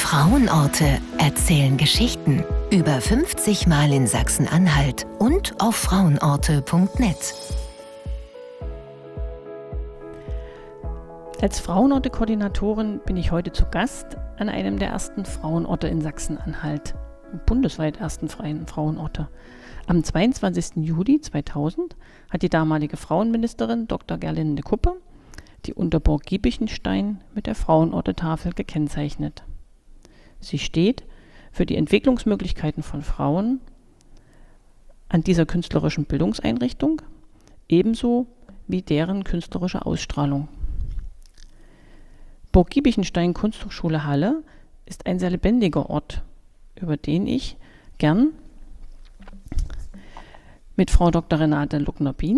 Frauenorte erzählen Geschichten. Über 50 Mal in Sachsen-Anhalt und auf frauenorte.net. Als Frauenorte-Koordinatorin bin ich heute zu Gast an einem der ersten Frauenorte in Sachsen-Anhalt, bundesweit ersten freien Frauenorte. Am 22. Juli 2000 hat die damalige Frauenministerin Dr. Gerlinde Kuppe die Unterburg Giebichenstein mit der Frauenorte-Tafel gekennzeichnet. Sie steht für die Entwicklungsmöglichkeiten von Frauen an dieser künstlerischen Bildungseinrichtung, ebenso wie deren künstlerische Ausstrahlung. Burg Giebichenstein Kunsthochschule Halle ist ein sehr lebendiger Ort, über den ich gern mit Frau Dr. Renate Luckner-Bien,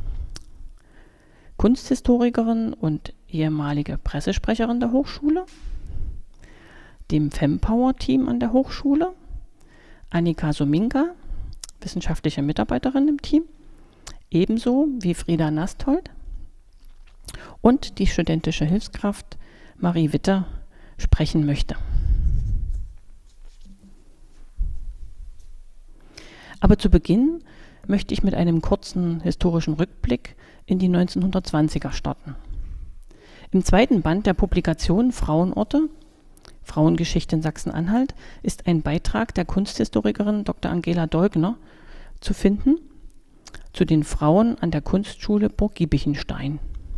Kunsthistorikerin und ehemalige Pressesprecherin der Hochschule, dem Fempower-Team an der Hochschule, Annika Sominka, wissenschaftliche Mitarbeiterin im Team, ebenso wie Frieda Nasthold und die studentische Hilfskraft Marie Witter sprechen möchte. Aber zu Beginn möchte ich mit einem kurzen historischen Rückblick in die 1920er starten. Im zweiten Band der Publikation Frauenorte, Frauengeschichte in Sachsen-Anhalt, ist ein Beitrag der Kunsthistorikerin Dr. Angela Deugner zu finden zu den Frauen an der Kunstschule Burg Giebichenstein.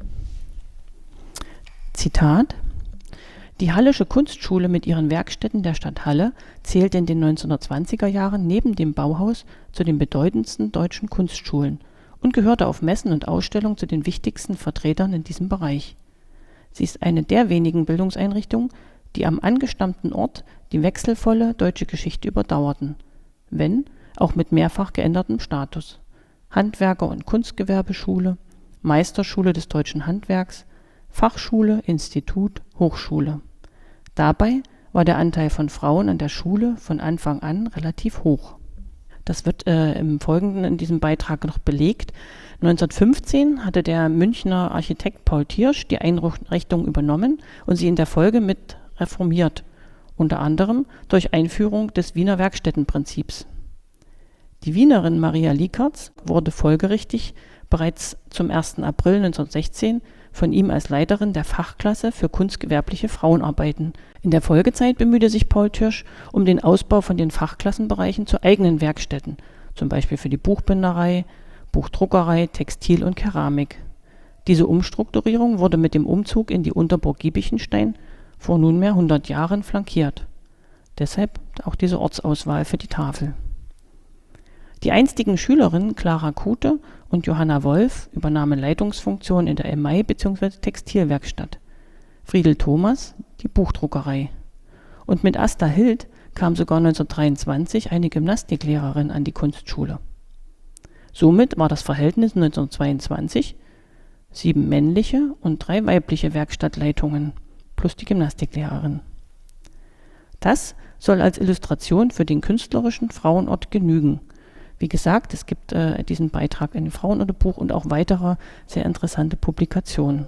Zitat: Die Hallische Kunstschule mit ihren Werkstätten der Stadt Halle zählte in den 1920er Jahren neben dem Bauhaus zu den bedeutendsten deutschen Kunstschulen und gehörte auf Messen und Ausstellungen zu den wichtigsten Vertretern in diesem Bereich. Sie ist eine der wenigen Bildungseinrichtungen, die am angestammten Ort die wechselvolle deutsche Geschichte überdauerten, wenn auch mit mehrfach geändertem Status. Handwerker- und Kunstgewerbeschule, Meisterschule des deutschen Handwerks, Fachschule, Institut, Hochschule. Dabei war der Anteil von Frauen an der Schule von Anfang an relativ hoch. Das wird im Folgenden in diesem Beitrag noch belegt. 1915 hatte der Münchner Architekt Paul Thiersch die Einrichtung übernommen und sie in der Folge mit reformiert, unter anderem durch Einführung des Wiener Werkstättenprinzips. Die Wienerin Maria Liekertz wurde folgerichtig bereits zum 1. April 1916 von ihm als Leiterin der Fachklasse für kunstgewerbliche Frauenarbeiten. In der Folgezeit bemühte sich Paul Thiersch um den Ausbau von den Fachklassenbereichen zu eigenen Werkstätten, zum Beispiel für die Buchbinderei, Buchdruckerei, Textil und Keramik. Diese Umstrukturierung wurde mit dem Umzug in die Unterburg Giebichenstein vor nunmehr 100 Jahren flankiert. Deshalb auch diese Ortsauswahl für die Tafel. Die einstigen Schülerinnen Clara Kute und Johanna Wolf übernahmen Leitungsfunktionen in der Emai- bzw. Textilwerkstatt. Friedel Thomas die Buchdruckerei. Und mit Asta Hild kam sogar 1923 eine Gymnastiklehrerin an die Kunstschule. Somit war das Verhältnis 1922 7 männliche und 3 weibliche Werkstattleitungen plus die Gymnastiklehrerin. Das soll als Illustration für den künstlerischen Frauenort genügen. Wie gesagt, es gibt diesen Beitrag in dem Frauenorte-Buch und auch weitere sehr interessante Publikationen.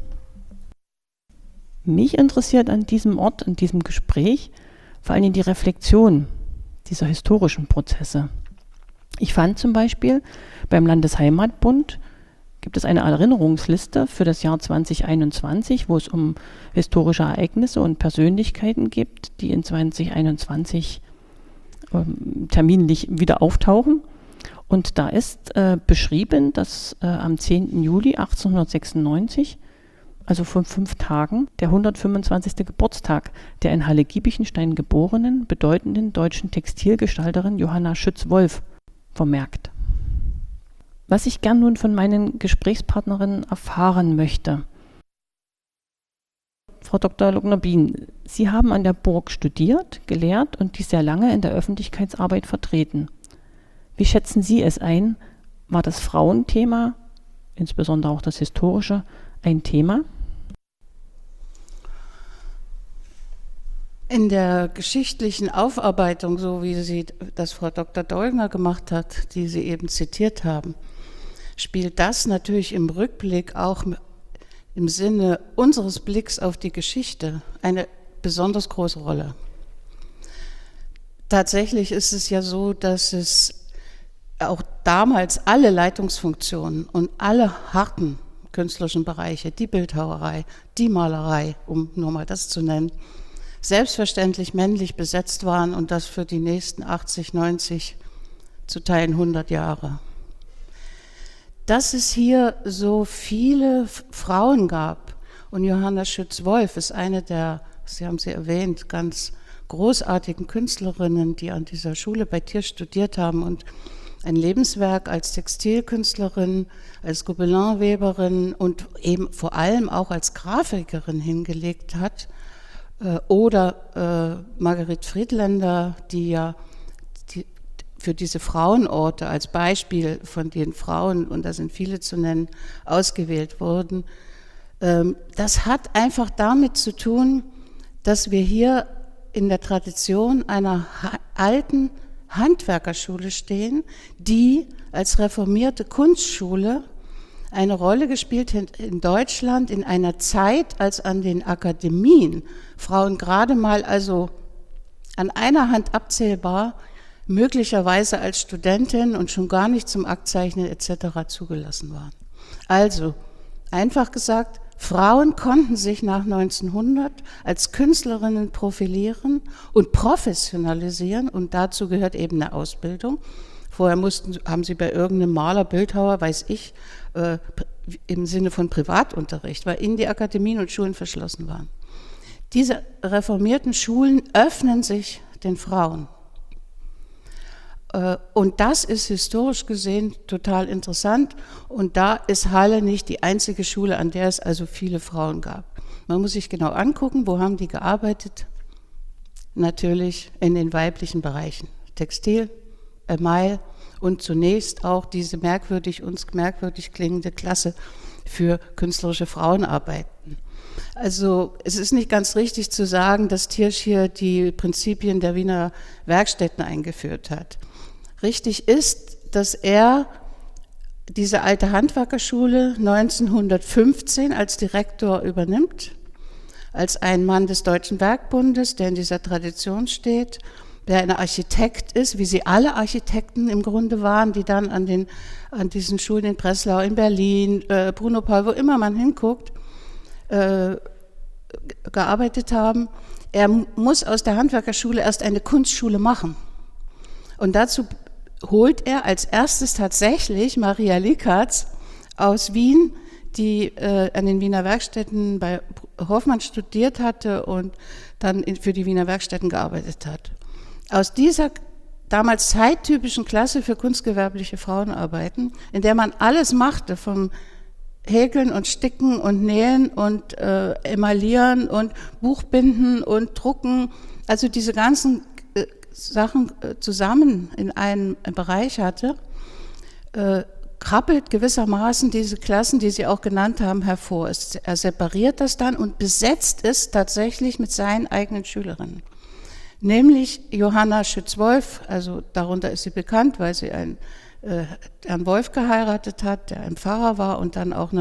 Mich interessiert an diesem Ort, an diesem Gespräch, vor allem die Reflexion dieser historischen Prozesse. Ich fand zum Beispiel beim Landesheimatbund gibt es eine Erinnerungsliste für das Jahr 2021, wo es um historische Ereignisse und Persönlichkeiten geht, die in 2021 terminlich wieder auftauchen. Und da ist beschrieben, dass am 10. Juli 1896, also vor 5 Tagen, der 125. Geburtstag der in Halle Giebichenstein geborenen, bedeutenden deutschen Textilgestalterin Johanna Schütz-Wolf vermerkt. Was ich gern nun von meinen Gesprächspartnerinnen erfahren möchte. Frau Dr. Luckner-Bien, Sie haben an der Burg studiert, gelehrt und dies sehr lange in der Öffentlichkeitsarbeit vertreten. Wie schätzen Sie es ein? War das Frauenthema, insbesondere auch das historische, ein Thema? In der geschichtlichen Aufarbeitung, so wie sie das Frau Dr. Deugner gemacht hat, die Sie eben zitiert haben, spielt das natürlich im Rückblick auch im Sinne unseres Blicks auf die Geschichte eine besonders große Rolle. Tatsächlich ist es ja so, dass es auch damals alle Leitungsfunktionen und alle harten künstlerischen Bereiche, die Bildhauerei, die Malerei, um nur mal das zu nennen, selbstverständlich männlich besetzt waren und das für die nächsten 80, 90, zu Teilen 100 Jahre. Dass es hier so viele Frauen gab und Johanna Schütz-Wolf ist eine der, Sie haben sie erwähnt, ganz großartigen Künstlerinnen, die an dieser Schule bei Tiersch studiert haben und ein Lebenswerk als Textilkünstlerin, als Gobelin-Weberin und eben vor allem auch als Grafikerin hingelegt hat. Oder Marguerite Friedländer, die ja für diese Frauenorte als Beispiel von den Frauen, und da sind viele zu nennen, ausgewählt wurden. Das hat einfach damit zu tun, dass wir hier in der Tradition einer alten Handwerkerschule stehen, die als reformierte Kunstschule eine Rolle gespielt hat in Deutschland in einer Zeit, als an den Akademien Frauen gerade mal, also an einer Hand abzählbar, möglicherweise als Studentin und schon gar nicht zum Aktzeichnen etc. zugelassen waren. Also, einfach gesagt, Frauen konnten sich nach 1900 als Künstlerinnen profilieren und professionalisieren und dazu gehört eben eine Ausbildung. Vorher haben sie bei irgendeinem Maler, Bildhauer, weiß ich, im Sinne von Privatunterricht, weil ihnen die Akademien und Schulen verschlossen waren. Diese reformierten Schulen öffnen sich den Frauen. Und das ist historisch gesehen total interessant. Und da ist Halle nicht die einzige Schule, an der es also viele Frauen gab. Man muss sich genau angucken, wo haben die gearbeitet? Natürlich in den weiblichen Bereichen. Textil, Email und zunächst auch diese uns merkwürdig klingende Klasse für künstlerische Frauenarbeiten. Also es ist nicht ganz richtig zu sagen, dass Tiersch hier die Prinzipien der Wiener Werkstätten eingeführt hat. Richtig ist, dass er diese alte Handwerkerschule 1915 als Direktor übernimmt, als ein Mann des Deutschen Werkbundes, der in dieser Tradition steht, der ein Architekt ist, wie sie alle Architekten im Grunde waren, die dann an diesen Schulen in Breslau, in Berlin, Bruno Paul, wo immer man hinguckt, gearbeitet haben. Er muss aus der Handwerkerschule erst eine Kunstschule machen. Und dazu holt er als erstes tatsächlich Maria Likatz aus Wien, die an den Wiener Werkstätten bei Hoffmann studiert hatte und dann für die Wiener Werkstätten gearbeitet hat. Aus dieser damals zeittypischen Klasse für kunstgewerbliche Frauenarbeiten, in der man alles machte, vom Häkeln und Sticken und Nähen und Emaillieren und Buchbinden und Drucken, also diese ganzen Sachen zusammen in einem Bereich hatte, krabbelt gewissermaßen diese Klassen, die Sie auch genannt haben, hervor. Er separiert das dann und besetzt es tatsächlich mit seinen eigenen Schülerinnen. Nämlich Johanna Schütz-Wolf, also darunter ist sie bekannt, weil sie einen Herrn Wolf geheiratet hat, der ein Pfarrer war und dann auch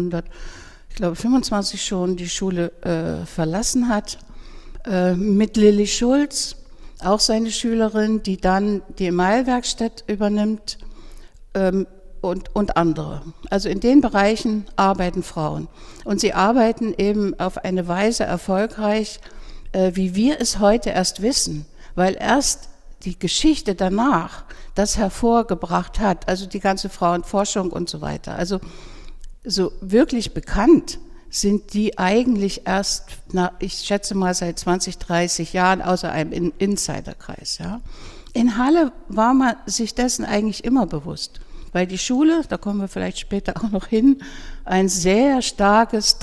1925 schon die Schule verlassen hat, mit Lilly Schulz, auch seine Schülerin, die dann die Emailwerkstatt übernimmt und andere. Also in den Bereichen arbeiten Frauen. Und sie arbeiten eben auf eine Weise erfolgreich, wie wir es heute erst wissen, weil erst die Geschichte danach das hervorgebracht hat, also die ganze Frauenforschung und so weiter. Also so wirklich bekannt sind die eigentlich erst, ich schätze mal seit 20, 30 Jahren, außer einem Insiderkreis. Ja. In Halle war man sich dessen eigentlich immer bewusst, weil die Schule, da kommen wir vielleicht später auch noch hin, ein sehr starkes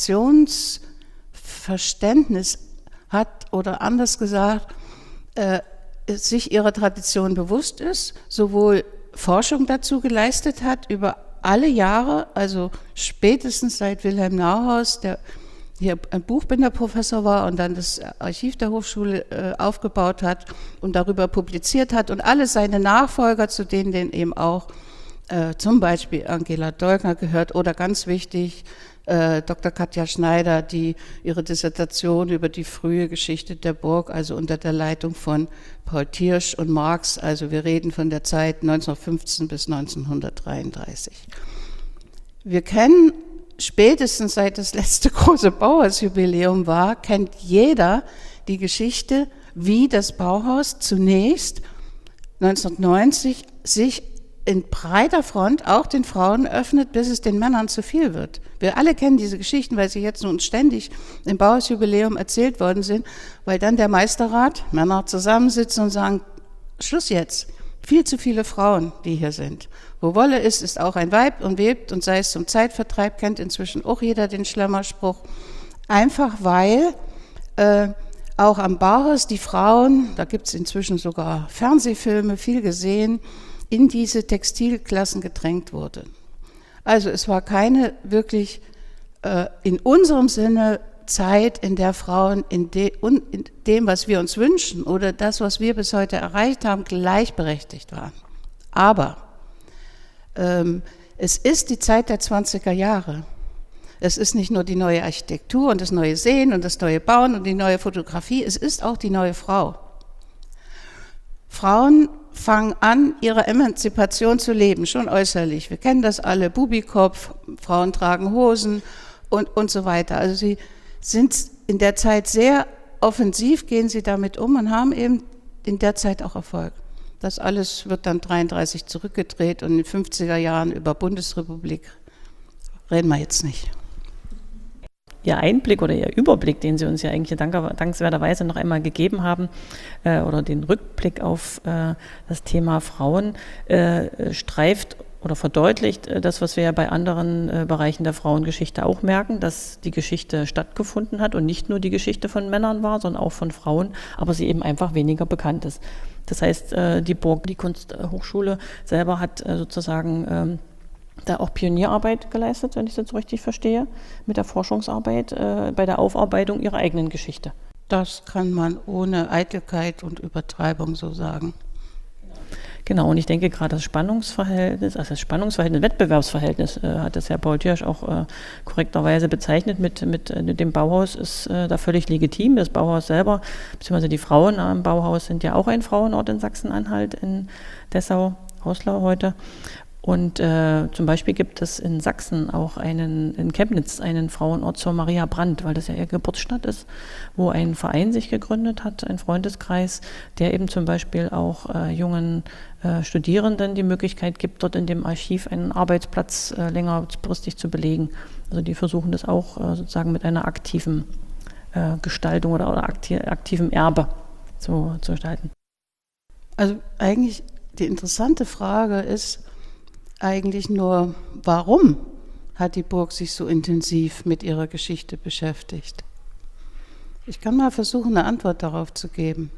Traditionsverständnis hat oder anders gesagt, sich ihrer Tradition bewusst ist, sowohl Forschung dazu geleistet hat über alle Jahre, also spätestens seit Wilhelm Nauhaus, der hier ein Buchbinderprofessor war und dann das Archiv der Hochschule aufgebaut hat und darüber publiziert hat und alle seine Nachfolger, zu denen eben auch zum Beispiel Angela Dolgner gehört oder ganz wichtig Dr. Katja Schneider, die ihre Dissertation über die frühe Geschichte der Burg, also unter der Leitung von Paul Thiersch und Marx, also wir reden von der Zeit 1915 bis 1933. Wir kennen spätestens seit das letzte große Bauhausjubiläum war, kennt jeder die Geschichte, wie das Bauhaus zunächst 1990 sich in breiter Front auch den Frauen öffnet, bis es den Männern zu viel wird. Wir alle kennen diese Geschichten, weil sie jetzt nun ständig im Bauhausjubiläum erzählt worden sind, weil dann der Meisterrat, Männer zusammensitzen und sagen, Schluss jetzt, viel zu viele Frauen, die hier sind. Wo Wolle ist, ist auch ein Weib und webt und sei es zum Zeitvertreib, kennt inzwischen auch jeder den Schlemmerspruch. Einfach weil auch am Bauhaus die Frauen, da gibt es inzwischen sogar Fernsehfilme, viel gesehen, in diese Textilklassen gedrängt wurde. Also es war keine wirklich in unserem Sinne Zeit, in der Frauen in dem, was wir uns wünschen oder das, was wir bis heute erreicht haben, gleichberechtigt waren. Aber es ist die Zeit der 20er Jahre. Es ist nicht nur die neue Architektur und das neue Sehen und das neue Bauen und die neue Fotografie, es ist auch die neue Frau. Frauen fangen an, ihre Emanzipation zu leben, schon äußerlich. Wir kennen das alle, Bubikopf, Frauen tragen Hosen und so weiter. Also sie sind in der Zeit sehr offensiv, gehen sie damit um und haben eben in der Zeit auch Erfolg. Das alles wird dann 1933 zurückgedreht und in den 50er Jahren über Bundesrepublik reden wir jetzt nicht. Ihr Einblick oder Ihr Überblick, den Sie uns ja eigentlich dankenswerterweise noch einmal gegeben haben, oder den Rückblick auf das Thema Frauen, streift oder verdeutlicht das, was wir ja bei anderen Bereichen der Frauengeschichte auch merken, dass die Geschichte stattgefunden hat und nicht nur die Geschichte von Männern war, sondern auch von Frauen, aber sie eben einfach weniger bekannt ist. Das heißt, die Burg, die Kunsthochschule selber hat sozusagen da auch Pionierarbeit geleistet, wenn ich das so richtig verstehe, mit der Forschungsarbeit bei der Aufarbeitung ihrer eigenen Geschichte. Das kann man ohne Eitelkeit und Übertreibung so sagen. Genau, und ich denke gerade das Spannungsverhältnis, Wettbewerbsverhältnis, hat das Herr Paul Thiersch auch korrekterweise bezeichnet mit dem Bauhaus, ist da völlig legitim. Das Bauhaus selber, beziehungsweise die Frauen am Bauhaus sind ja auch ein Frauenort in Sachsen-Anhalt, in Dessau, Hauslau heute. Und zum Beispiel gibt es in Sachsen auch in Chemnitz einen Frauenort zur Maria Brandt, weil das ja ihr Geburtsstadt ist, wo ein Verein sich gegründet hat, ein Freundeskreis, der eben zum Beispiel auch jungen Studierenden die Möglichkeit gibt, dort in dem Archiv einen Arbeitsplatz längerfristig zu belegen. Also die versuchen das auch sozusagen mit einer aktiven Gestaltung oder aktivem Erbe zu gestalten. Also eigentlich die interessante Frage ist, eigentlich nur, warum hat die Burg sich so intensiv mit ihrer Geschichte beschäftigt? Ich kann mal versuchen, eine Antwort darauf zu geben.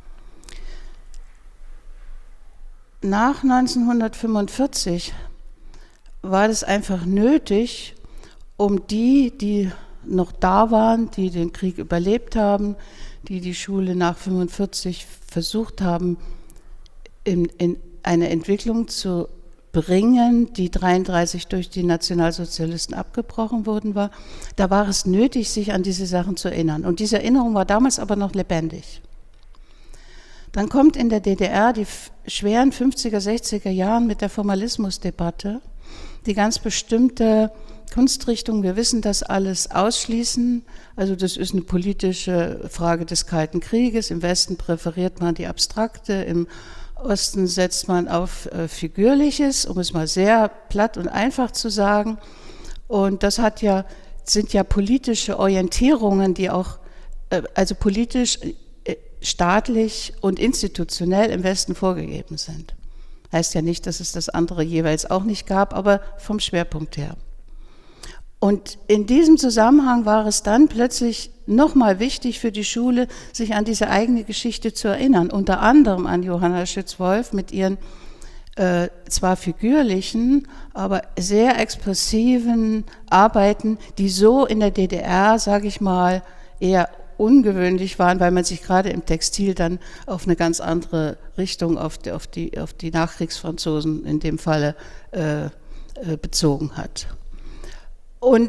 Nach 1945 war es einfach nötig, um die noch da waren, die den Krieg überlebt haben, die Schule nach 1945 versucht haben, in eine Entwicklung zu bringen, die 1933 durch die Nationalsozialisten abgebrochen worden war. Da war es nötig, sich an diese Sachen zu erinnern. Und diese Erinnerung war damals aber noch lebendig. Dann kommt in der DDR die schweren 50er, 60er Jahren mit der Formalismusdebatte, die ganz bestimmte Kunstrichtungen, wir wissen das alles, ausschließen. Also das ist eine politische Frage des Kalten Krieges. Im Westen präferiert man die Abstrakte, im Osten setzt man auf Figürliches, um es mal sehr platt und einfach zu sagen. Und das sind ja politische Orientierungen, die auch, also politisch, staatlich und institutionell im Westen vorgegeben sind. Heißt ja nicht, dass es das andere jeweils auch nicht gab, aber vom Schwerpunkt her. Und in diesem Zusammenhang war es dann plötzlich nochmal wichtig für die Schule, sich an diese eigene Geschichte zu erinnern. Unter anderem an Johanna Schütz-Wolf mit ihren zwar figürlichen, aber sehr expressiven Arbeiten, die so in der DDR, sage ich mal, eher ungewöhnlich waren, weil man sich gerade im Textil dann auf eine ganz andere Richtung, auf die Nachkriegsfranzosen in dem Falle bezogen hat. Und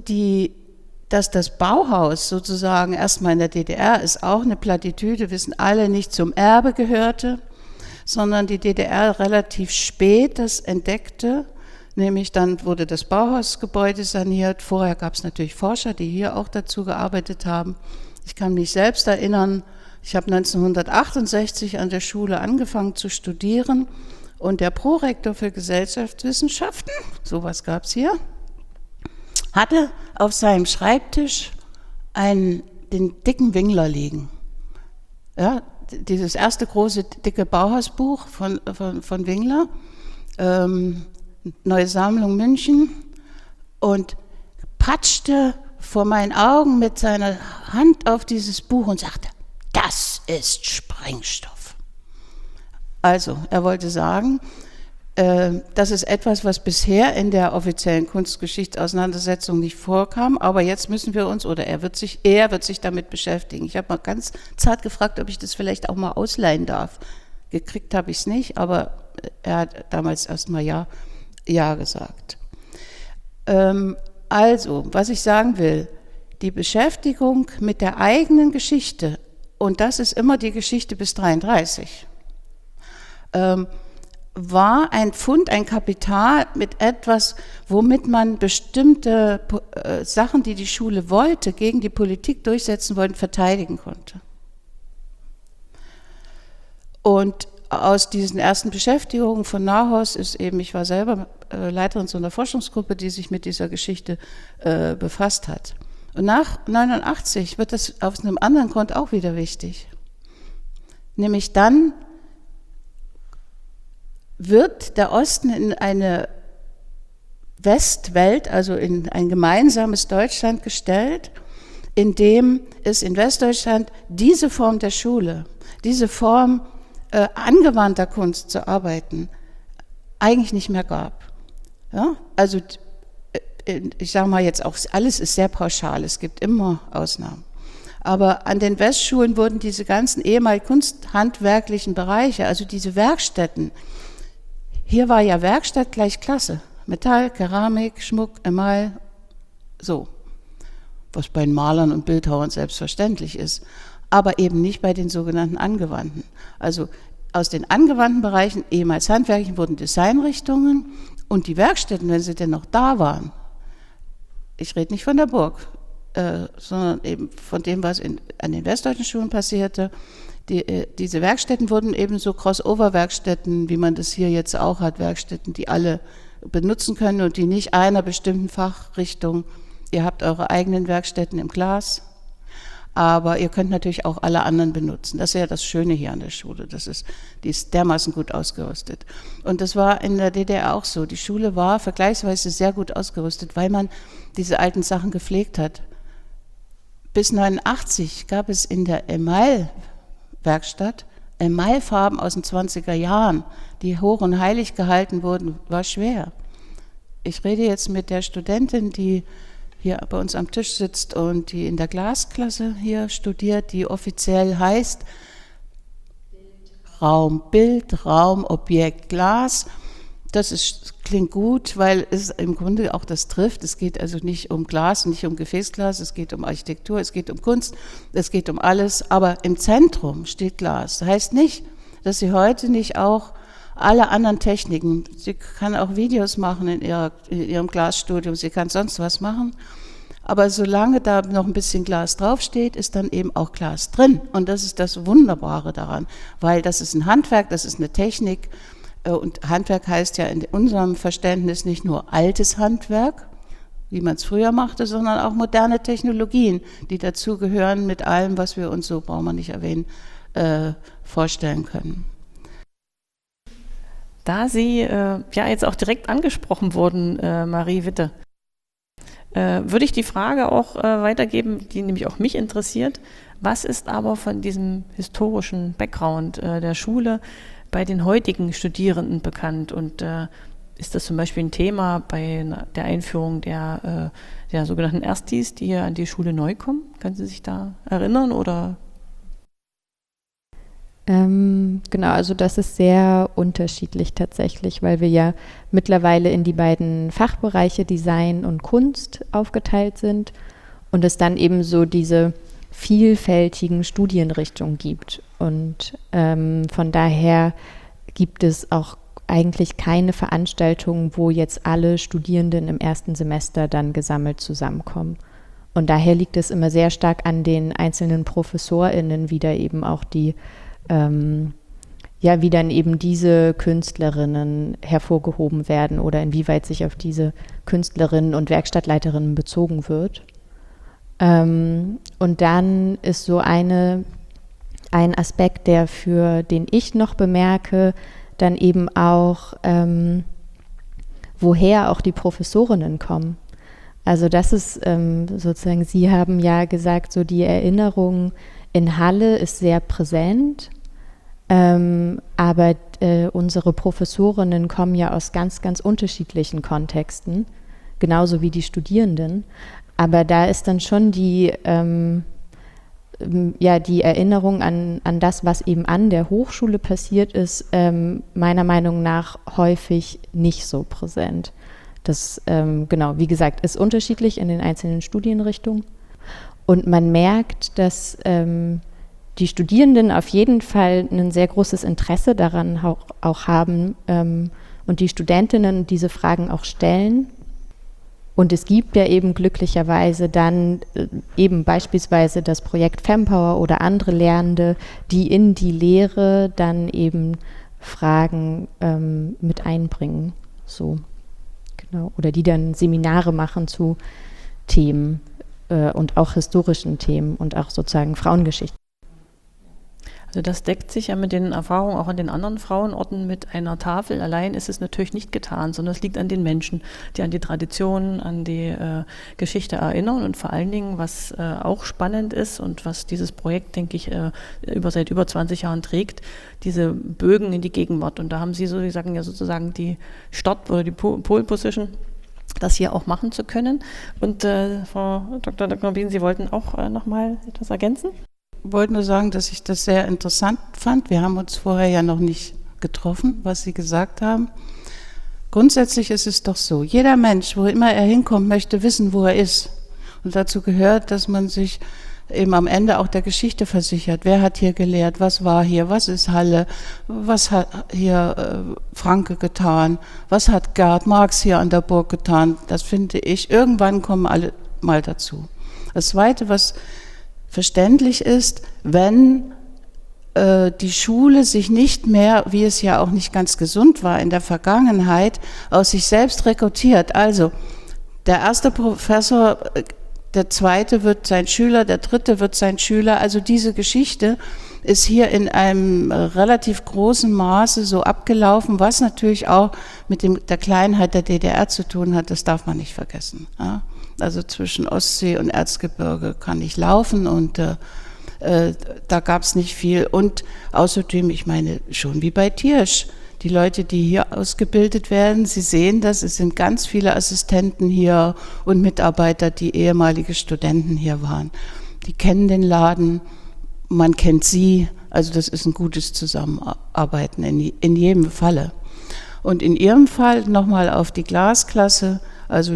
dass das Bauhaus sozusagen erstmal in der DDR ist auch eine Plattitüde, wissen alle, nicht zum Erbe gehörte, sondern die DDR relativ spät das entdeckte, nämlich dann wurde das Bauhausgebäude saniert. Vorher gab es natürlich Forscher, die hier auch dazu gearbeitet haben. Ich kann mich selbst erinnern, ich habe 1968 an der Schule angefangen zu studieren und der Prorektor für Gesellschaftswissenschaften, sowas gab es hier, hatte auf seinem Schreibtisch den dicken Wingler liegen. Ja, dieses erste große, dicke Bauhausbuch von Wingler, Neue Sammlung München, und patschte vor meinen Augen mit seiner Hand auf dieses Buch und sagte, das ist Sprengstoff. Also, er wollte sagen, das ist etwas, was bisher in der offiziellen Kunstgeschichtsauseinandersetzung nicht vorkam, aber jetzt müssen wir uns, oder er wird sich damit beschäftigen. Ich habe mal ganz zart gefragt, ob ich das vielleicht auch mal ausleihen darf. Gekriegt habe ich es nicht, aber er hat damals erst mal ja gesagt. Also, was ich sagen will, die Beschäftigung mit der eigenen Geschichte, und das ist immer die Geschichte bis 1933, war ein Pfund, ein Kapital mit etwas, womit man bestimmte Sachen, die die Schule wollte, gegen die Politik durchsetzen wollte, verteidigen konnte. Und aus diesen ersten Beschäftigungen von Nauhaus ist eben, ich war selber Leiterin so einer Forschungsgruppe, die sich mit dieser Geschichte befasst hat. Und nach 1989 wird das aus einem anderen Grund auch wieder wichtig. Nämlich dann wird der Osten in eine Westwelt, also in ein gemeinsames Deutschland gestellt, in dem es in Westdeutschland diese Form der Schule, diese Form angewandter Kunst zu arbeiten, eigentlich nicht mehr gab. Ja? Also ich sage mal jetzt auch, alles ist sehr pauschal, es gibt immer Ausnahmen. Aber an den Westschulen wurden diese ganzen ehemals kunsthandwerklichen Bereiche, also diese Werkstätten, hier war ja Werkstatt gleich Klasse. Metall, Keramik, Schmuck, Email, so. Was bei den Malern und Bildhauern selbstverständlich ist. Aber eben nicht bei den sogenannten Angewandten. Also aus den angewandten Bereichen, ehemals handwerklichen, wurden Designrichtungen und die Werkstätten, wenn sie denn noch da waren, ich rede nicht von der Burg, sondern eben von dem, was an den westdeutschen Schulen passierte. Diese Werkstätten wurden eben so Crossover-Werkstätten, wie man das hier jetzt auch hat, Werkstätten, die alle benutzen können und die nicht einer bestimmten Fachrichtung. Ihr habt eure eigenen Werkstätten im Glas, aber ihr könnt natürlich auch alle anderen benutzen. Das ist ja das Schöne hier an der Schule, die ist dermaßen gut ausgerüstet. Und das war in der DDR auch so. Die Schule war vergleichsweise sehr gut ausgerüstet, weil man diese alten Sachen gepflegt hat. Bis 1989 gab es in der Email-Werkstatt Emailfarben aus den 20er Jahren, die hoch und heilig gehalten wurden, war schwer. Ich rede jetzt mit der Studentin, die hier bei uns am Tisch sitzt und die in der Glasklasse hier studiert, die offiziell heißt Bild, Raum, Objekt, Glas. Das klingt gut, weil es im Grunde auch das trifft. Es geht also nicht um Glas, nicht um Gefäßglas, es geht um Architektur, es geht um Kunst, es geht um alles. Aber im Zentrum steht Glas. Das heißt nicht, dass sie heute nicht auch alle anderen Techniken, sie kann auch Videos machen in ihrem Glasstudium, sie kann sonst was machen. Aber solange da noch ein bisschen Glas draufsteht, ist dann eben auch Glas drin. Und das ist das Wunderbare daran, weil das ist ein Handwerk, das ist eine Technik. Und Handwerk heißt ja in unserem Verständnis nicht nur altes Handwerk, wie man es früher machte, sondern auch moderne Technologien, die dazugehören mit allem, was wir uns, so brauchen wir nicht erwähnen, vorstellen können. Da Sie ja jetzt auch direkt angesprochen wurden, Marie Witte, würde ich die Frage auch weitergeben, die nämlich auch mich interessiert. Was ist aber von diesem historischen Background der Schule bei den heutigen Studierenden bekannt? Und ist das zum Beispiel ein Thema bei der Einführung der sogenannten Erstis, die hier an die Schule neu kommen? Können Sie sich da erinnern oder? Genau, also das ist sehr unterschiedlich tatsächlich, weil wir ja mittlerweile in die beiden Fachbereiche Design und Kunst aufgeteilt sind und es dann eben so diese vielfältigen Studienrichtungen gibt. Und von daher gibt es auch eigentlich keine Veranstaltung, wo jetzt alle Studierenden im ersten Semester dann gesammelt zusammenkommen. Und daher liegt es immer sehr stark an den einzelnen ProfessorInnen, wie da eben auch die wie dann eben diese Künstlerinnen hervorgehoben werden oder inwieweit sich auf diese Künstlerinnen und Werkstattleiterinnen bezogen wird. Und dann ist so ein Aspekt, den ich noch bemerke, dann eben auch, woher auch die Professorinnen kommen. Also das ist sozusagen, Sie haben ja gesagt, so die Erinnerung in Halle ist sehr präsent. Aber unsere Professorinnen kommen ja aus ganz, ganz unterschiedlichen Kontexten, genauso wie die Studierenden. Aber da ist dann schon die Erinnerung an das, was eben an der Hochschule passiert ist, meiner Meinung nach häufig nicht so präsent. Das, wie gesagt, ist unterschiedlich in den einzelnen Studienrichtungen. Und man merkt, dass die Studierenden auf jeden Fall ein sehr großes Interesse daran auch haben und die Studentinnen diese Fragen auch stellen. Und es gibt ja eben glücklicherweise dann eben beispielsweise das Projekt Fempower oder andere Lehrende, die in die Lehre dann eben Fragen mit einbringen. So, genau. Oder die dann Seminare machen zu Themen und auch historischen Themen und auch sozusagen Frauengeschichte. Also das deckt sich ja mit den Erfahrungen auch an den anderen Frauenorten mit einer Tafel. Allein ist es natürlich nicht getan, sondern es liegt an den Menschen, die an die Traditionen, an die Geschichte erinnern und vor allen Dingen, was auch spannend ist und was dieses Projekt, denke ich, seit über 20 Jahren trägt, diese Bögen in die Gegenwart. Und da haben Sie sozusagen die Start- oder die Pole Position, das hier auch machen zu können. Und Frau Dr. Knobin, Sie wollten auch noch mal etwas ergänzen? Ich wollte nur sagen, dass ich das sehr interessant fand. Wir haben uns vorher ja noch nicht getroffen, was Sie gesagt haben. Grundsätzlich ist es doch so, jeder Mensch, wo immer er hinkommt, möchte wissen, wo er ist. Und dazu gehört, dass man sich eben am Ende auch der Geschichte versichert. Wer hat hier gelehrt? Was war hier? Was ist Halle? Was hat hier Franke getan? Was hat Gerd Marx hier an der Burg getan? Das finde ich, irgendwann kommen alle mal dazu. Das Zweite, was verständlich ist, wenn die Schule sich nicht mehr, wie es ja auch nicht ganz gesund war in der Vergangenheit, aus sich selbst rekrutiert. Also der erste Professor, der zweite wird sein Schüler, der dritte wird sein Schüler. Also diese Geschichte ist hier in einem relativ großen Maße so abgelaufen, was natürlich auch mit der Kleinheit der DDR zu tun hat, das darf man nicht vergessen. Ja? Also zwischen Ostsee und Erzgebirge kann ich laufen und da gab es nicht viel. Und außerdem, ich meine, schon wie bei Thiersch, die Leute, die hier ausgebildet werden, Sie sehen das, es sind ganz viele Assistenten hier und Mitarbeiter, die ehemalige Studenten hier waren. Die kennen den Laden, man kennt sie, also das ist ein gutes Zusammenarbeiten in jedem Falle. Und in Ihrem Fall nochmal auf die Glasklasse, also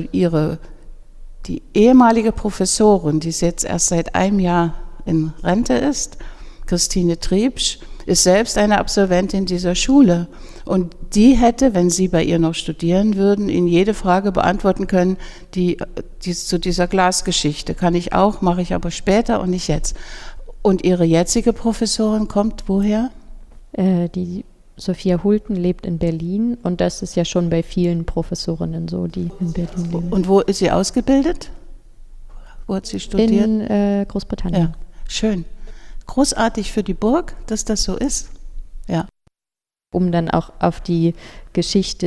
die ehemalige Professorin, die jetzt erst seit einem Jahr in Rente ist, Christine Triebsch, ist selbst eine Absolventin dieser Schule. Und die hätte, wenn Sie bei ihr noch studieren würden, Ihnen jede Frage beantworten können, die zu dieser Glasgeschichte. Kann ich auch, mache ich aber später und nicht jetzt. Und Ihre jetzige Professorin kommt woher? Die Sophia Hulten lebt in Berlin und das ist ja schon bei vielen Professorinnen so, die in Berlin leben. Und wo ist sie ausgebildet? Wo hat sie studiert? In Großbritannien. Ja, schön. Großartig für die Burg, dass das so ist. Ja. Um dann auch auf die Geschichte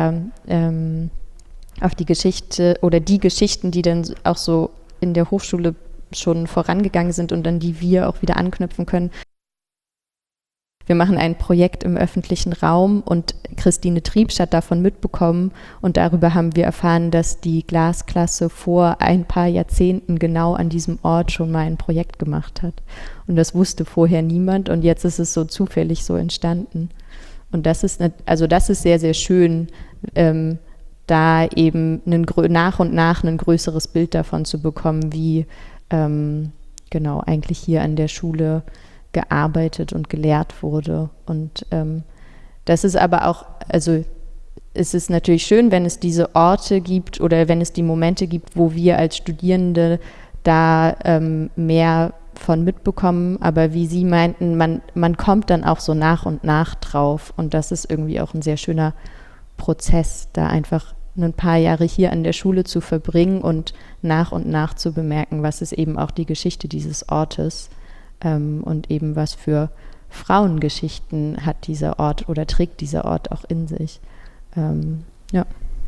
oder die Geschichten, die dann auch so in der Hochschule schon vorangegangen sind und an die wir auch wieder anknüpfen können. wir machen ein Projekt im öffentlichen Raum und Christine Triebsch hat davon mitbekommen und darüber haben wir erfahren, dass die Glasklasse vor ein paar Jahrzehnten genau an diesem Ort schon mal ein Projekt gemacht hat. Und das wusste vorher niemand und jetzt ist es so zufällig so entstanden. Und das ist sehr, sehr schön, da eben nach und nach ein größeres Bild davon zu bekommen, wie eigentlich hier an der Schule gearbeitet und gelehrt wurde. Und das ist aber auch, also es ist natürlich schön, wenn es diese Orte gibt oder wenn es die Momente gibt, wo wir als Studierende da mehr von mitbekommen, aber wie Sie meinten, man kommt dann auch so nach und nach drauf und das ist irgendwie auch ein sehr schöner Prozess, da einfach ein paar Jahre hier an der Schule zu verbringen und nach zu bemerken, was ist eben auch die Geschichte dieses Ortes und eben was für Frauengeschichten hat dieser Ort oder trägt dieser Ort auch in sich. Ja.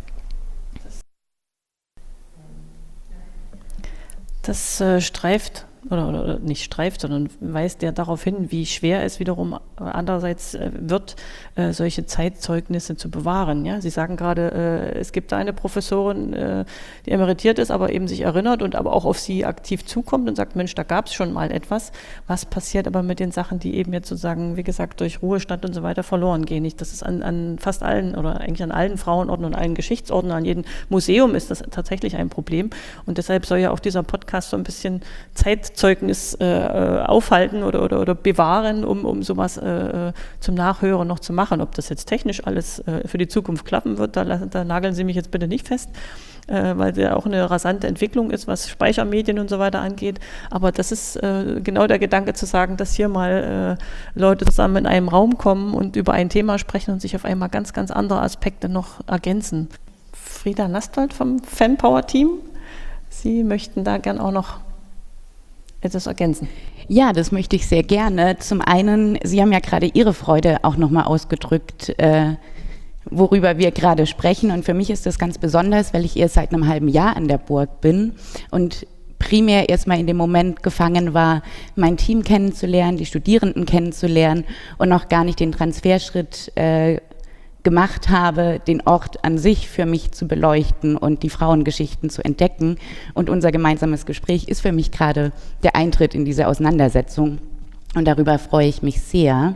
Das streift, oder nicht streift, sondern weist ja darauf hin, wie schwer es wiederum andererseits wird, solche Zeitzeugnisse zu bewahren. Ja? Sie sagen gerade, es gibt da eine Professorin, die emeritiert ist, aber eben sich erinnert und aber auch auf sie aktiv zukommt und sagt, Mensch, da gab es schon mal etwas. Was passiert aber mit den Sachen, die eben jetzt sozusagen, wie gesagt, durch Ruhestand und so weiter verloren gehen? Nicht, das ist an fast allen oder eigentlich an allen Frauenorten und allen Geschichtsorten, an jedem Museum ist das tatsächlich ein Problem. Und deshalb soll ja auch dieser Podcast so ein bisschen Zeitzeugnis aufhalten oder bewahren, um sowas zum Nachhören noch zu machen. Ob das jetzt technisch alles für die Zukunft klappen wird, da nageln Sie mich jetzt bitte nicht fest, weil es ja auch eine rasante Entwicklung ist, was Speichermedien und so weiter angeht. Aber das ist genau der Gedanke zu sagen, dass hier mal Leute zusammen in einem Raum kommen und über ein Thema sprechen und sich auf einmal ganz, ganz andere Aspekte noch ergänzen. Frieda Nastwald vom Fanpower-Team, Sie möchten da gern auch noch etwas ergänzen. Ja, das möchte ich sehr gerne. Zum einen, Sie haben ja gerade Ihre Freude auch nochmal ausgedrückt, worüber wir gerade sprechen. Und für mich ist das ganz besonders, weil ich erst seit einem halben Jahr an der Burg bin und primär erstmal in dem Moment gefangen war, mein Team kennenzulernen, die Studierenden kennenzulernen und noch gar nicht den Transferschritt gemacht habe, den Ort an sich für mich zu beleuchten und die Frauengeschichten zu entdecken. Und unser gemeinsames Gespräch ist für mich gerade der Eintritt in diese Auseinandersetzung. Und darüber freue ich mich sehr.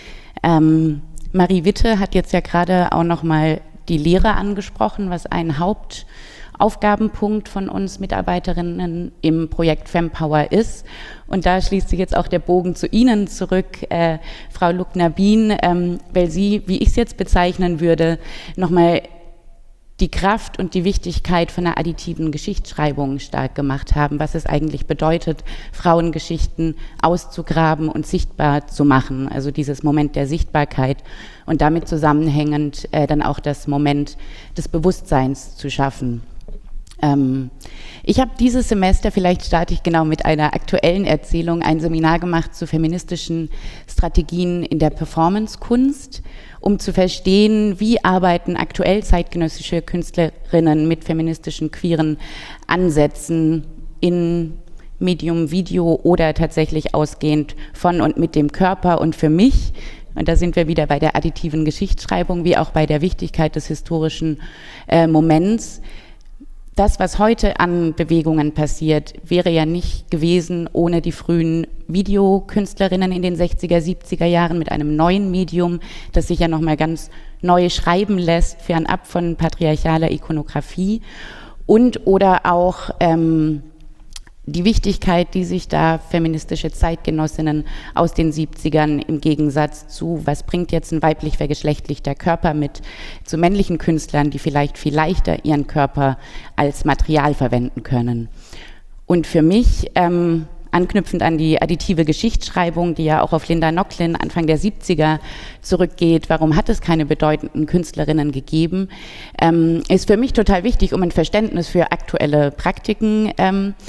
Marie Witte hat jetzt ja gerade auch nochmal die Lehre angesprochen, was ein Hauptaufgabenpunkt von uns Mitarbeiterinnen im Projekt Fempower ist. Und da schließt sich jetzt auch der Bogen zu Ihnen zurück, Frau Luckner-Bien, weil Sie, wie ich es jetzt bezeichnen würde, nochmal die Kraft und die Wichtigkeit von einer additiven Geschichtsschreibung stark gemacht haben, was es eigentlich bedeutet, Frauengeschichten auszugraben und sichtbar zu machen. Also dieses Moment der Sichtbarkeit und damit zusammenhängend dann auch das Moment des Bewusstseins zu schaffen. Ich habe dieses Semester, vielleicht starte ich genau mit einer aktuellen Erzählung, ein Seminar gemacht zu feministischen Strategien in der Performancekunst, um zu verstehen, wie arbeiten aktuell zeitgenössische Künstlerinnen mit feministischen, queeren Ansätzen in Medium Video oder tatsächlich ausgehend von und mit dem Körper. Und für mich, und da sind wir wieder bei der additiven Geschichtsschreibung, wie auch bei der Wichtigkeit des historischen Moments, das, was heute an Bewegungen passiert, wäre ja nicht gewesen ohne die frühen Videokünstlerinnen in den 60er, 70er Jahren mit einem neuen Medium, das sich ja nochmal ganz neu schreiben lässt, fernab von patriarchaler Ikonografie und oder auch die Wichtigkeit, die sich da feministische Zeitgenossinnen aus den 70ern im Gegensatz zu, was bringt jetzt ein weiblich vergeschlechtlichter Körper mit, zu männlichen Künstlern, die vielleicht viel leichter ihren Körper als Material verwenden können. Und für mich, anknüpfend an die additive Geschichtsschreibung, die ja auch auf Linda Nochlin Anfang der 70er zurückgeht, warum hat es keine bedeutenden Künstlerinnen gegeben, ist für mich total wichtig, um ein Verständnis für aktuelle Praktiken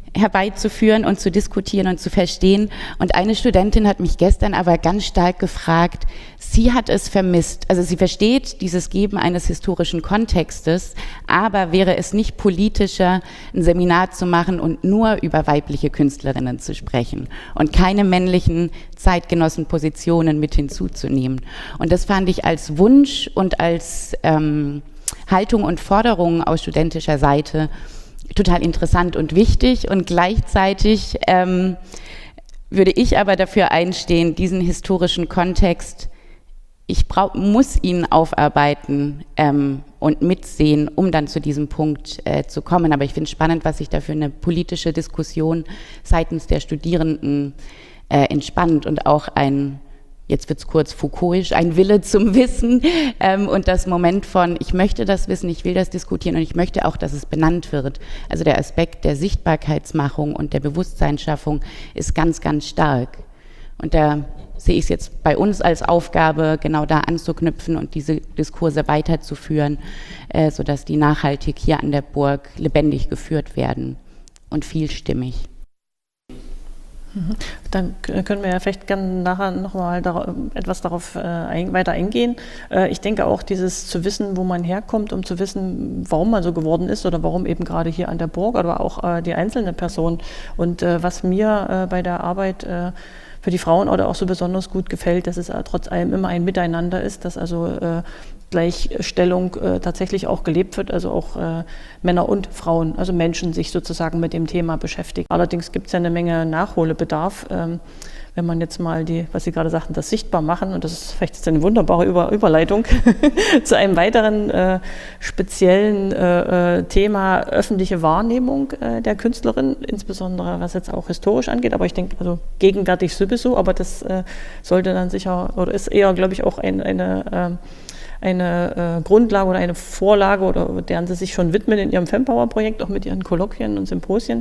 herbeizuführen und zu diskutieren und zu verstehen. Und eine Studentin hat mich gestern aber ganz stark gefragt, sie hat es vermisst, also sie versteht dieses Geben eines historischen Kontextes, aber wäre es nicht politischer, ein Seminar zu machen und nur über weibliche Künstlerinnen zu sprechen und keine männlichen Zeitgenossenpositionen mit hinzuzunehmen. Und das fand ich als Wunsch und als Haltung und Forderung aus studentischer Seite total interessant und wichtig, und gleichzeitig würde ich aber dafür einstehen, diesen historischen Kontext, muss ihn aufarbeiten und mitsehen, um dann zu diesem Punkt zu kommen. Aber ich finde es spannend, was sich da für eine politische Diskussion seitens der Studierenden entspannt und auch jetzt wird es kurz Foucaultisch, ein Wille zum Wissen und das Moment von, ich möchte das wissen, ich will das diskutieren und ich möchte auch, dass es benannt wird. Also der Aspekt der Sichtbarkeitsmachung und der Bewusstseinsschaffung ist ganz, ganz stark. Und da sehe ich es jetzt bei uns als Aufgabe, genau da anzuknüpfen und diese Diskurse weiterzuführen, sodass die nachhaltig hier an der Burg lebendig geführt werden und vielstimmig. Dann können wir ja vielleicht gerne nachher nochmal etwas darauf weiter eingehen. Ich denke auch, dieses zu wissen, wo man herkommt, um zu wissen, warum man so geworden ist oder warum eben gerade hier an der Burg, aber auch die einzelne Person. Und was mir bei der Arbeit für die Frauenorte auch so besonders gut gefällt, dass es trotz allem immer ein Miteinander ist, dass also Gleichstellung tatsächlich auch gelebt wird, also auch Männer und Frauen, also Menschen sich sozusagen mit dem Thema beschäftigen. Allerdings gibt es ja eine Menge Nachholbedarf, wenn man jetzt mal was Sie gerade sagten, das sichtbar machen, und das ist vielleicht jetzt eine wunderbare Überleitung zu einem weiteren speziellen Thema öffentliche Wahrnehmung der Künstlerin, insbesondere was jetzt auch historisch angeht, aber ich denke, also gegenwärtig sowieso, aber das sollte dann sicher, oder ist eher, glaube ich, auch eine Grundlage oder eine Vorlage, oder deren Sie sich schon widmen in Ihrem Fempower-Projekt, auch mit Ihren Kolloquien und Symposien.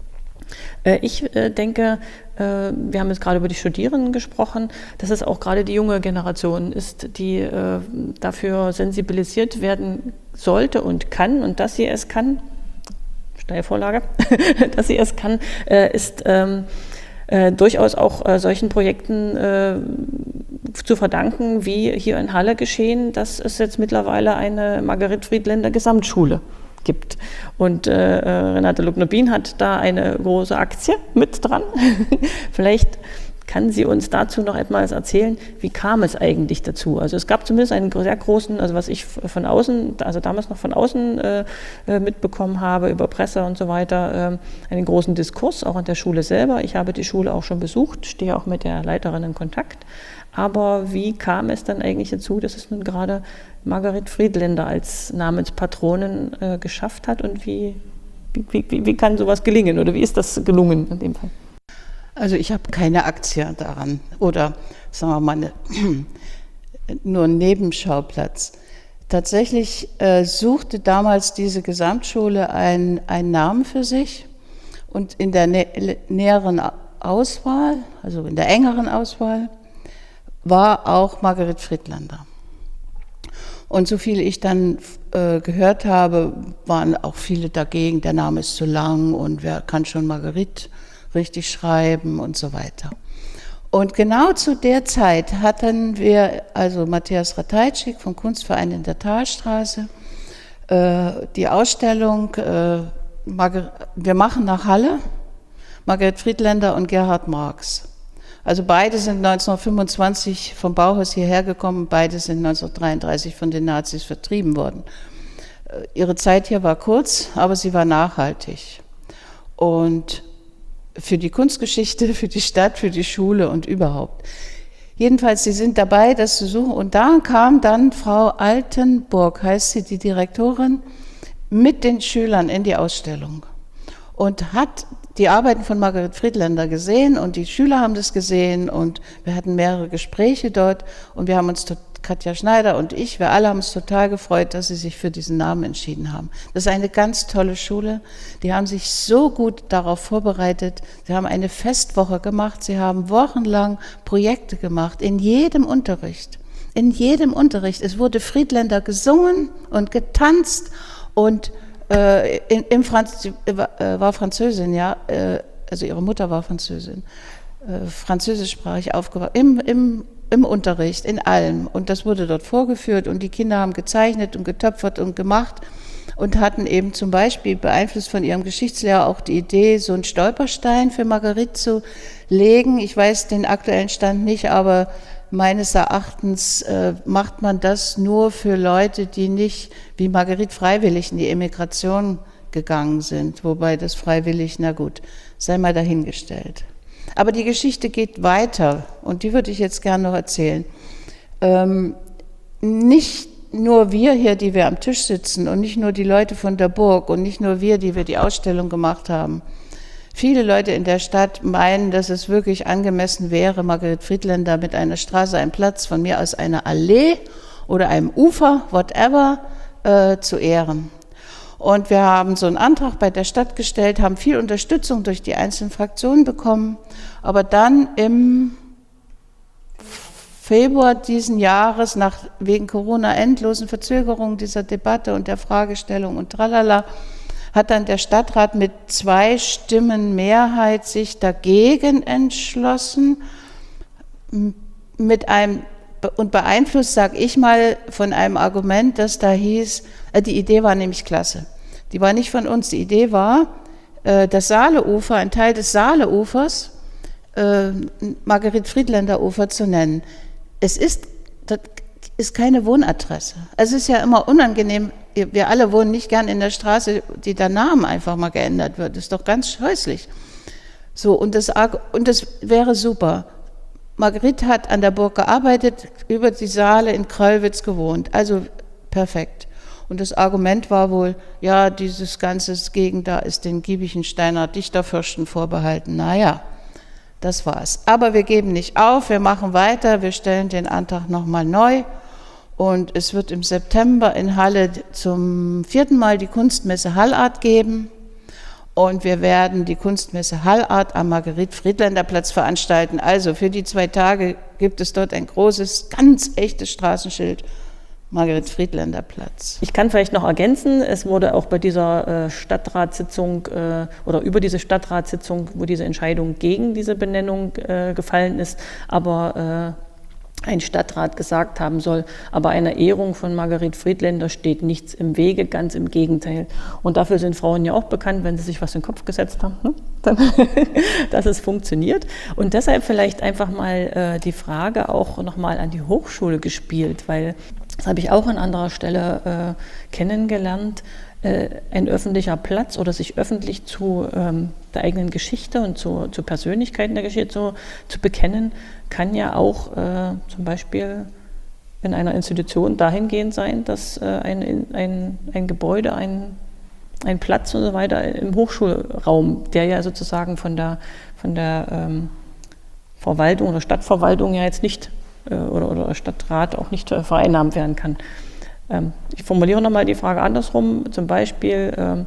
Ich denke, wir haben jetzt gerade über die Studierenden gesprochen, dass es auch gerade die junge Generation ist, die dafür sensibilisiert werden sollte und kann, und dass sie es kann, Steilvorlage, dass sie es kann, ist durchaus auch solchen Projekten zu verdanken, wie hier in Halle geschehen, dass es jetzt mittlerweile eine Marguerite Friedländer Gesamtschule gibt. Und Renate Luckner-Bien hat da eine große Aktie mit dran. Vielleicht kann sie uns dazu noch etwas erzählen, wie kam es eigentlich dazu? Also es gab zumindest einen sehr großen, also was ich von außen, also damals noch von außen mitbekommen habe, über Presse und so weiter, einen großen Diskurs, auch an der Schule selber. Ich habe die Schule auch schon besucht, stehe auch mit der Leiterin in Kontakt. Aber wie kam es dann eigentlich dazu, dass es nun gerade Marguerite Friedländer als Namenspatronin geschafft hat, und wie kann sowas gelingen, oder wie ist das gelungen in dem Fall? Also ich habe keine Aktie daran oder sagen wir mal nur einen Nebenschauplatz. Tatsächlich suchte damals diese Gesamtschule einen Namen für sich, und in der näheren Auswahl, also in der engeren Auswahl, war auch Marguerite Friedländer. Und so viel ich dann gehört habe, waren auch viele dagegen, der Name ist zu lang und wer kann schon Marguerite richtig schreiben und so weiter. Und genau zu der Zeit hatten wir, also Matthias Ratajczyk vom Kunstverein in der Talstraße, die Ausstellung Wir machen nach Halle, Marguerite Friedländer und Gerhard Marx. Also beide sind 1925 vom Bauhaus hierher gekommen, beide sind 1933 von den Nazis vertrieben worden. Ihre Zeit hier war kurz, aber sie war nachhaltig. Und für die Kunstgeschichte, für die Stadt, für die Schule und überhaupt. Jedenfalls, sie sind dabei, das zu suchen. Und da kam dann Frau Altenburg, heißt sie, die Direktorin, mit den Schülern in die Ausstellung und hat die Arbeiten von Marguerite Friedländer gesehen, und die Schüler haben das gesehen, und wir hatten mehrere Gespräche dort, und wir haben uns, Katja Schneider und ich, wir alle haben uns total gefreut, dass sie sich für diesen Namen entschieden haben. Das ist eine ganz tolle Schule, die haben sich so gut darauf vorbereitet, sie haben eine Festwoche gemacht, sie haben wochenlang Projekte gemacht, in jedem Unterricht. Es wurde Friedländer gesungen und getanzt, und Sie war Französin, ja, also ihre Mutter war Französin. Französischsprachig aufgewachsen, im Unterricht, in allem. Und das wurde dort vorgeführt und die Kinder haben gezeichnet und getöpfert und gemacht und hatten eben zum Beispiel, beeinflusst von ihrem Geschichtslehrer, auch die Idee, so einen Stolperstein für Marguerite zu legen. Ich weiß den aktuellen Stand nicht, aber meines Erachtens macht man das nur für Leute, die nicht wie Marguerite freiwillig in die Emigration gegangen sind. Wobei das freiwillig, na gut, sei mal dahingestellt. Aber die Geschichte geht weiter und die würde ich jetzt gerne noch erzählen. Nicht nur wir hier, die wir am Tisch sitzen und nicht nur die Leute von der Burg und nicht nur wir, die wir die Ausstellung gemacht haben. Viele Leute in der Stadt meinen, dass es wirklich angemessen wäre, Marguerite Friedländer mit einer Straße, einem Platz, von mir aus einer Allee oder einem Ufer, whatever, zu ehren. Und wir haben so einen Antrag bei der Stadt gestellt, haben viel Unterstützung durch die einzelnen Fraktionen bekommen. Aber dann im Februar diesen Jahres, wegen Corona endlosen Verzögerungen dieser Debatte und der Fragestellung und tralala, hat dann der Stadtrat mit 2 Stimmen Mehrheit sich dagegen entschlossen, und beeinflusst, sage ich mal, von einem Argument, das da hieß, die Idee war nämlich klasse. Die war nicht von uns. Die Idee war, das Saaleufer, ein Teil des Saaleufers, Marguerite Friedländer Ufer zu nennen. Das ist keine Wohnadresse. Es ist ja immer unangenehm, wir alle wohnen nicht gern in der Straße, die der Name einfach mal geändert wird. Das ist doch ganz scheußlich. So, und das wäre super. Marguerite hat an der Burg gearbeitet, über die Saale in Kröllwitz gewohnt, also perfekt. Und das Argument war wohl, ja, dieses ganze Gegend da ist den Giebichensteiner Dichterfürsten vorbehalten. Naja, das war's. Aber wir geben nicht auf, wir machen weiter, wir stellen den Antrag nochmal neu. Und es wird im September in Halle zum 4. Mal die Kunstmesse Hallart geben. Und wir werden die Kunstmesse Hallart am Marguerite-Friedländer-Platz veranstalten. Also für die 2 Tage gibt es dort ein großes, ganz echtes Straßenschild, Marguerite-Friedländer-Platz. Ich kann vielleicht noch ergänzen, es wurde auch bei dieser Stadtratssitzung oder über diese Stadtratssitzung, wo diese Entscheidung gegen diese Benennung gefallen ist, aber ein Stadtrat gesagt haben soll, aber einer Ehrung von Marguerite Friedländer steht nichts im Wege, ganz im Gegenteil. Und dafür sind Frauen ja auch bekannt, wenn sie sich was in den Kopf gesetzt haben, ne? Dann, dass es funktioniert. Und deshalb vielleicht einfach mal die Frage auch nochmal an die Hochschule gespielt, weil das habe ich auch an anderer Stelle kennengelernt. Ein öffentlicher Platz oder sich öffentlich zu der eigenen Geschichte und zu Persönlichkeiten der Geschichte zu bekennen, kann ja auch zum Beispiel in einer Institution dahingehend sein, dass ein Gebäude, ein Platz und so weiter im Hochschulraum, der ja sozusagen von der Verwaltung oder Stadtverwaltung ja jetzt nicht oder Stadtrat auch nicht vereinnahmt werden kann. Ich formuliere nochmal die Frage andersrum, zum Beispiel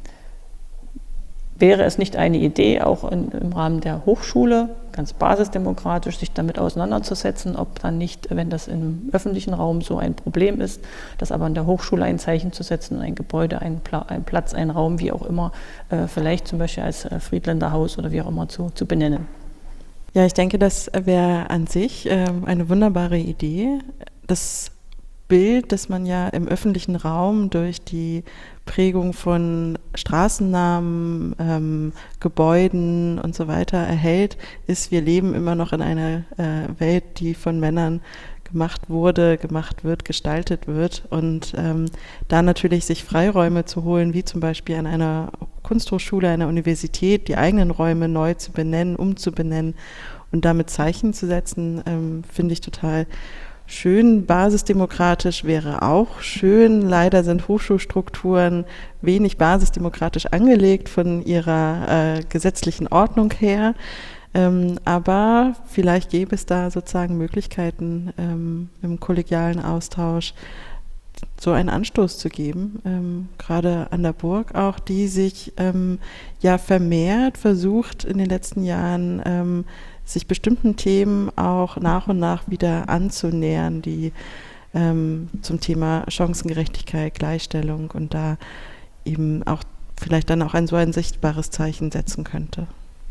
wäre es nicht eine Idee, auch im Rahmen der Hochschule, ganz basisdemokratisch, sich damit auseinanderzusetzen, ob dann nicht, wenn das im öffentlichen Raum so ein Problem ist, das aber an der Hochschule ein Zeichen zu setzen, ein Gebäude, ein Platz, ein Raum, wie auch immer, vielleicht zum Beispiel als Friedländer Haus oder wie auch immer zu benennen. Ja, ich denke, das wäre an sich eine wunderbare Idee. Das Bild, das man ja im öffentlichen Raum durch die Prägung von Straßennamen, Gebäuden und so weiter erhält, ist, wir leben immer noch in einer Welt, die von Männern gemacht wird, gestaltet wird. Und da natürlich sich Freiräume zu holen, wie zum Beispiel an einer Kunsthochschule, einer Universität, die eigenen Räume neu zu benennen, umzubenennen und damit Zeichen zu setzen, finde ich total schön. Basisdemokratisch wäre auch schön. Leider sind Hochschulstrukturen wenig basisdemokratisch angelegt von ihrer gesetzlichen Ordnung her. Aber vielleicht gäbe es da sozusagen Möglichkeiten, im kollegialen Austausch so einen Anstoß zu geben, gerade an der Burg auch, die sich ja vermehrt versucht in den letzten Jahren sich bestimmten Themen auch nach und nach wieder anzunähern, die zum Thema Chancengerechtigkeit, Gleichstellung und da eben auch vielleicht dann auch so ein sichtbares Zeichen setzen könnte.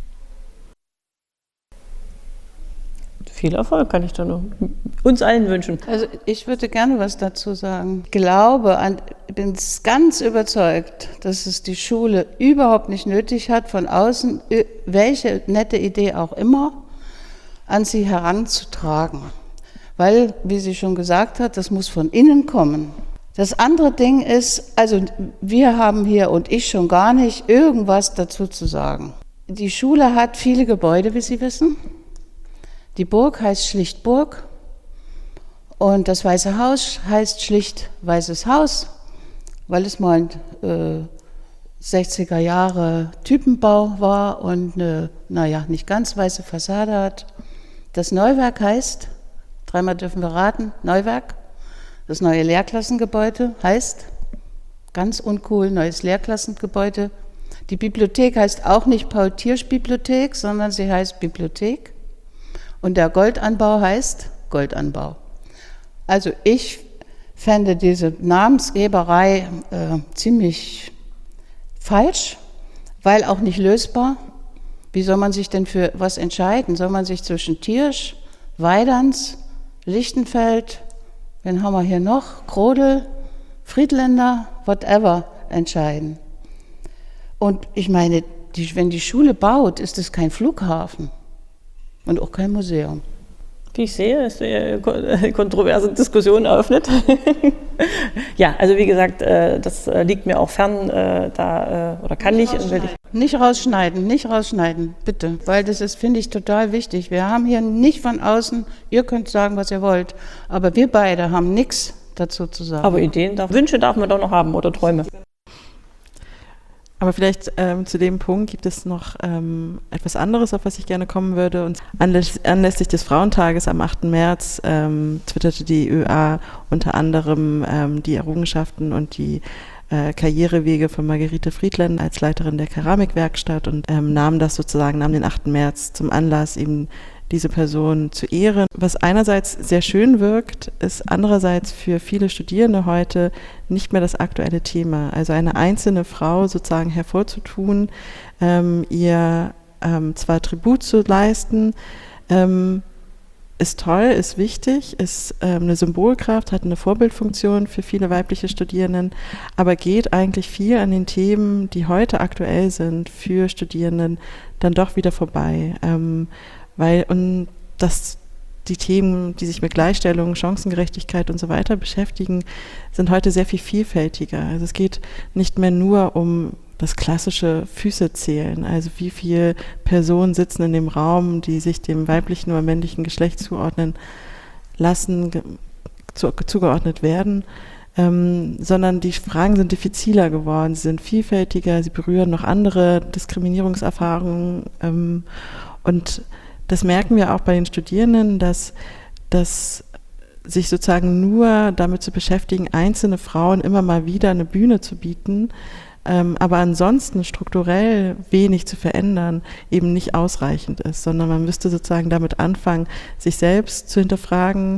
Viel Erfolg kann ich da nur uns allen wünschen. Also ich würde gerne was dazu sagen. Ich glaube, bin ganz überzeugt, dass es die Schule überhaupt nicht nötig hat, von außen, welche nette Idee auch immer, an sie heranzutragen. Weil, wie sie schon gesagt hat, das muss von innen kommen. Das andere Ding ist, also wir haben hier und ich schon gar nicht irgendwas dazu zu sagen. Die Schule hat viele Gebäude, wie Sie wissen. Die Burg heißt schlicht Burg und das Weiße Haus heißt schlicht Weißes Haus, weil es mal ein 60er Jahre Typenbau war und eine, nicht ganz weiße Fassade hat. Das Neuwerk heißt, dreimal dürfen wir raten, Neuwerk. Das neue Lehrklassengebäude heißt, ganz uncool, neues Lehrklassengebäude. Die Bibliothek heißt auch nicht Paul-Tiersch-Bibliothek, sondern sie heißt Bibliothek. Und der Goldanbau heißt Goldanbau. Also ich fände diese Namensgeberei ziemlich falsch, weil auch nicht lösbar. Wie soll man sich denn für was entscheiden? Soll man sich zwischen Tiersch, Weiderns, Lichtenfeld, wen haben wir hier noch, Grodel, Friedländer, whatever, entscheiden? Und ich meine, wenn die Schule baut, ist es kein Flughafen. Und auch kein Museum. Wie ich sehe, ist eine kontroverse Diskussion eröffnet. Ja, also wie gesagt, das liegt mir auch fern, oder kann nicht. Nicht rausschneiden, bitte. Weil das ist, finde ich, total wichtig. Wir haben hier nicht von außen, ihr könnt sagen, was ihr wollt, aber wir beide haben nichts dazu zu sagen. Aber Wünsche darf man doch noch haben oder Träume. Aber vielleicht zu dem Punkt gibt es noch etwas anderes, auf was ich gerne kommen würde. Und anlässlich des Frauentages am 8. März twitterte die ÖA unter anderem die Errungenschaften und die Karrierewege von Margarete Friedländer als Leiterin der Keramikwerkstatt und nahm den 8. März zum Anlass, eben diese Person zu ehren. Was einerseits sehr schön wirkt, ist andererseits für viele Studierende heute nicht mehr das aktuelle Thema. Also eine einzelne Frau sozusagen hervorzutun, ihr zwar Tribut zu leisten, ist toll, ist wichtig, ist eine Symbolkraft, hat eine Vorbildfunktion für viele weibliche Studierenden, aber geht eigentlich viel an den Themen, die heute aktuell sind, für Studierenden dann doch wieder vorbei. Die Themen, die sich mit Gleichstellung, Chancengerechtigkeit und so weiter beschäftigen, sind heute sehr viel vielfältiger. Also es geht nicht mehr nur um das klassische Füße zählen, also wie viele Personen sitzen in dem Raum, die sich dem weiblichen oder männlichen Geschlecht zugeordnet werden, sondern die Fragen sind diffiziler geworden, sie sind vielfältiger, sie berühren noch andere Diskriminierungserfahrungen und das merken wir auch bei den Studierenden, dass sich sozusagen nur damit zu beschäftigen, einzelne Frauen immer mal wieder eine Bühne zu bieten, aber ansonsten strukturell wenig zu verändern, eben nicht ausreichend ist, sondern man müsste sozusagen damit anfangen, sich selbst zu hinterfragen,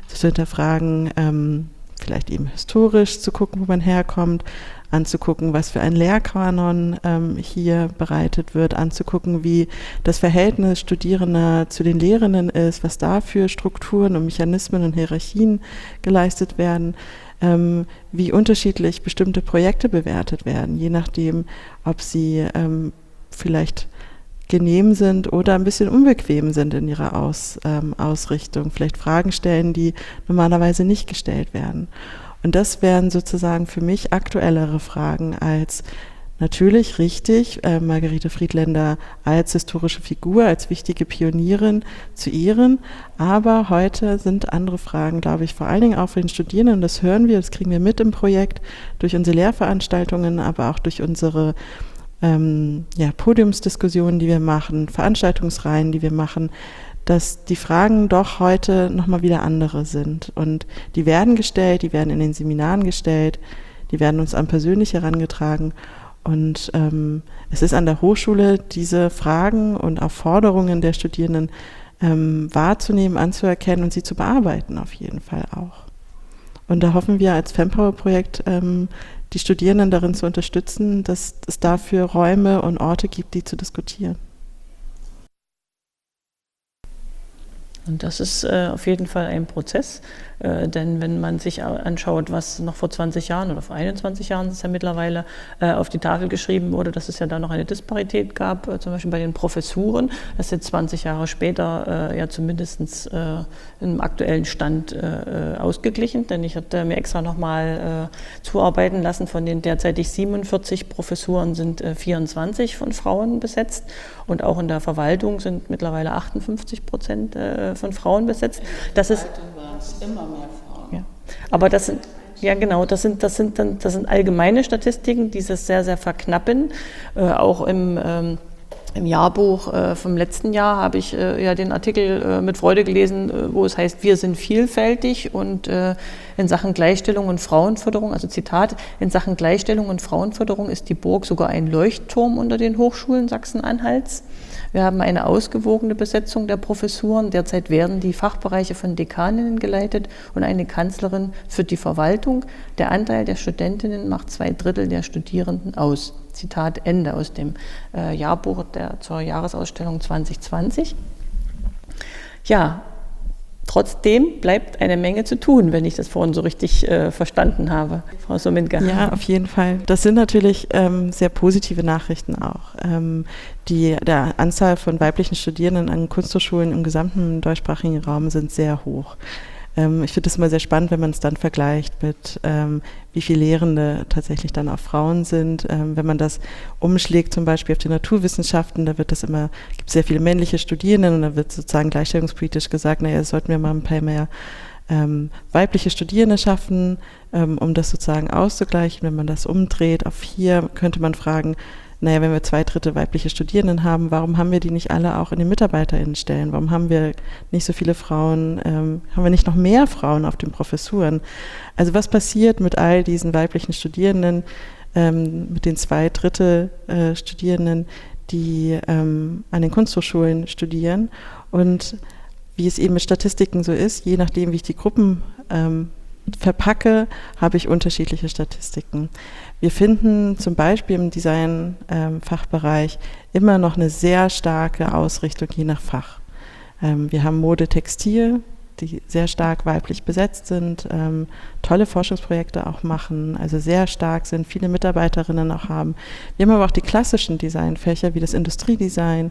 vielleicht eben historisch zu gucken, wo man herkommt, anzugucken, was für ein Lehrkanon hier bereitet wird, anzugucken, wie das Verhältnis Studierender zu den Lehrenden ist, was da für Strukturen und Mechanismen und Hierarchien geleistet werden, wie unterschiedlich bestimmte Projekte bewertet werden, je nachdem, ob sie vielleicht genehm sind oder ein bisschen unbequem sind in ihrer Ausrichtung, vielleicht Fragen stellen, die normalerweise nicht gestellt werden. Und das wären sozusagen für mich aktuellere Fragen als natürlich richtig, Margarete Friedländer als historische Figur, als wichtige Pionierin zu ehren, aber heute sind andere Fragen, glaube ich, vor allen Dingen auch für den Studierenden, das hören wir, das kriegen wir mit im Projekt, durch unsere Lehrveranstaltungen, aber auch durch unsere Podiumsdiskussionen, die wir machen, Veranstaltungsreihen, die wir machen, dass die Fragen doch heute nochmal wieder andere sind. Und die werden gestellt, die werden in den Seminaren gestellt, die werden uns an persönlich herangetragen. Und es ist an der Hochschule, diese Fragen und auch Forderungen der Studierenden wahrzunehmen, anzuerkennen und sie zu bearbeiten auf jeden Fall auch. Und da hoffen wir als Fempower-Projekt, die Studierenden darin zu unterstützen, dass es dafür Räume und Orte gibt, die zu diskutieren. Und das ist auf jeden Fall ein Prozess, denn wenn man sich anschaut, was noch vor 20 Jahren oder vor 21 Jahren ist ja mittlerweile auf die Tafel geschrieben wurde, dass es ja da noch eine Disparität gab, zum Beispiel bei den Professuren, das ist jetzt 20 Jahre später ja zumindest im aktuellen Stand ausgeglichen, denn ich hatte mir extra nochmal zuarbeiten lassen, von den derzeitig 47 Professuren sind 24 von Frauen besetzt und auch in der Verwaltung sind mittlerweile 58% von Frauen besetzt. Das ist immer mehr Frauen. Ja. Aber das sind, ja genau, das sind allgemeine Statistiken, die das sehr, sehr verknappen. Auch im Jahrbuch vom letzten Jahr habe ich ja den Artikel mit Freude gelesen, wo es heißt, wir sind vielfältig und in Sachen Gleichstellung und Frauenförderung, also Zitat, in Sachen Gleichstellung und Frauenförderung ist die Burg sogar ein Leuchtturm unter den Hochschulen Sachsen-Anhalts. Wir haben eine ausgewogene Besetzung der Professuren. Derzeit werden die Fachbereiche von Dekaninnen geleitet und eine Kanzlerin führt die Verwaltung. Der Anteil der Studentinnen macht 2/3 der Studierenden aus. Zitat Ende aus dem Jahrbuch zur Jahresausstellung 2020. Ja, trotzdem bleibt eine Menge zu tun, wenn ich das vorhin so richtig verstanden habe, Frau Sominka. Ja, auf jeden Fall. Das sind natürlich sehr positive Nachrichten auch. Der Anzahl von weiblichen Studierenden an Kunsthochschulen im gesamten deutschsprachigen Raum sind sehr hoch. Ich finde das immer sehr spannend, wenn man es dann vergleicht mit, wie viele Lehrende tatsächlich dann auch Frauen sind. Wenn man das umschlägt, zum Beispiel auf die Naturwissenschaften, da gibt es sehr viele männliche Studierenden und da wird sozusagen gleichstellungspolitisch gesagt, naja, sollten wir mal ein paar mehr weibliche Studierende schaffen, um das sozusagen auszugleichen. Wenn man das umdreht auf 4, könnte man fragen, naja, wenn wir 2/3 weibliche Studierenden haben, warum haben wir die nicht alle auch in den MitarbeiterInnenstellen? Warum haben wir nicht so viele Frauen, haben wir nicht noch mehr Frauen auf den Professuren? Also was passiert mit all diesen weiblichen Studierenden, mit den 2/3 Studierenden, die an den Kunsthochschulen studieren? Und wie es eben mit Statistiken so ist, je nachdem, wie ich die Gruppen verpacke, habe ich unterschiedliche Statistiken. Wir finden zum Beispiel im Design-Fachbereich immer noch eine sehr starke Ausrichtung je nach Fach. Wir haben Mode, Textil, die sehr stark weiblich besetzt sind, tolle Forschungsprojekte auch machen, also sehr stark sind, viele Mitarbeiterinnen auch haben. Wir haben aber auch die klassischen Designfächer wie das Industriedesign,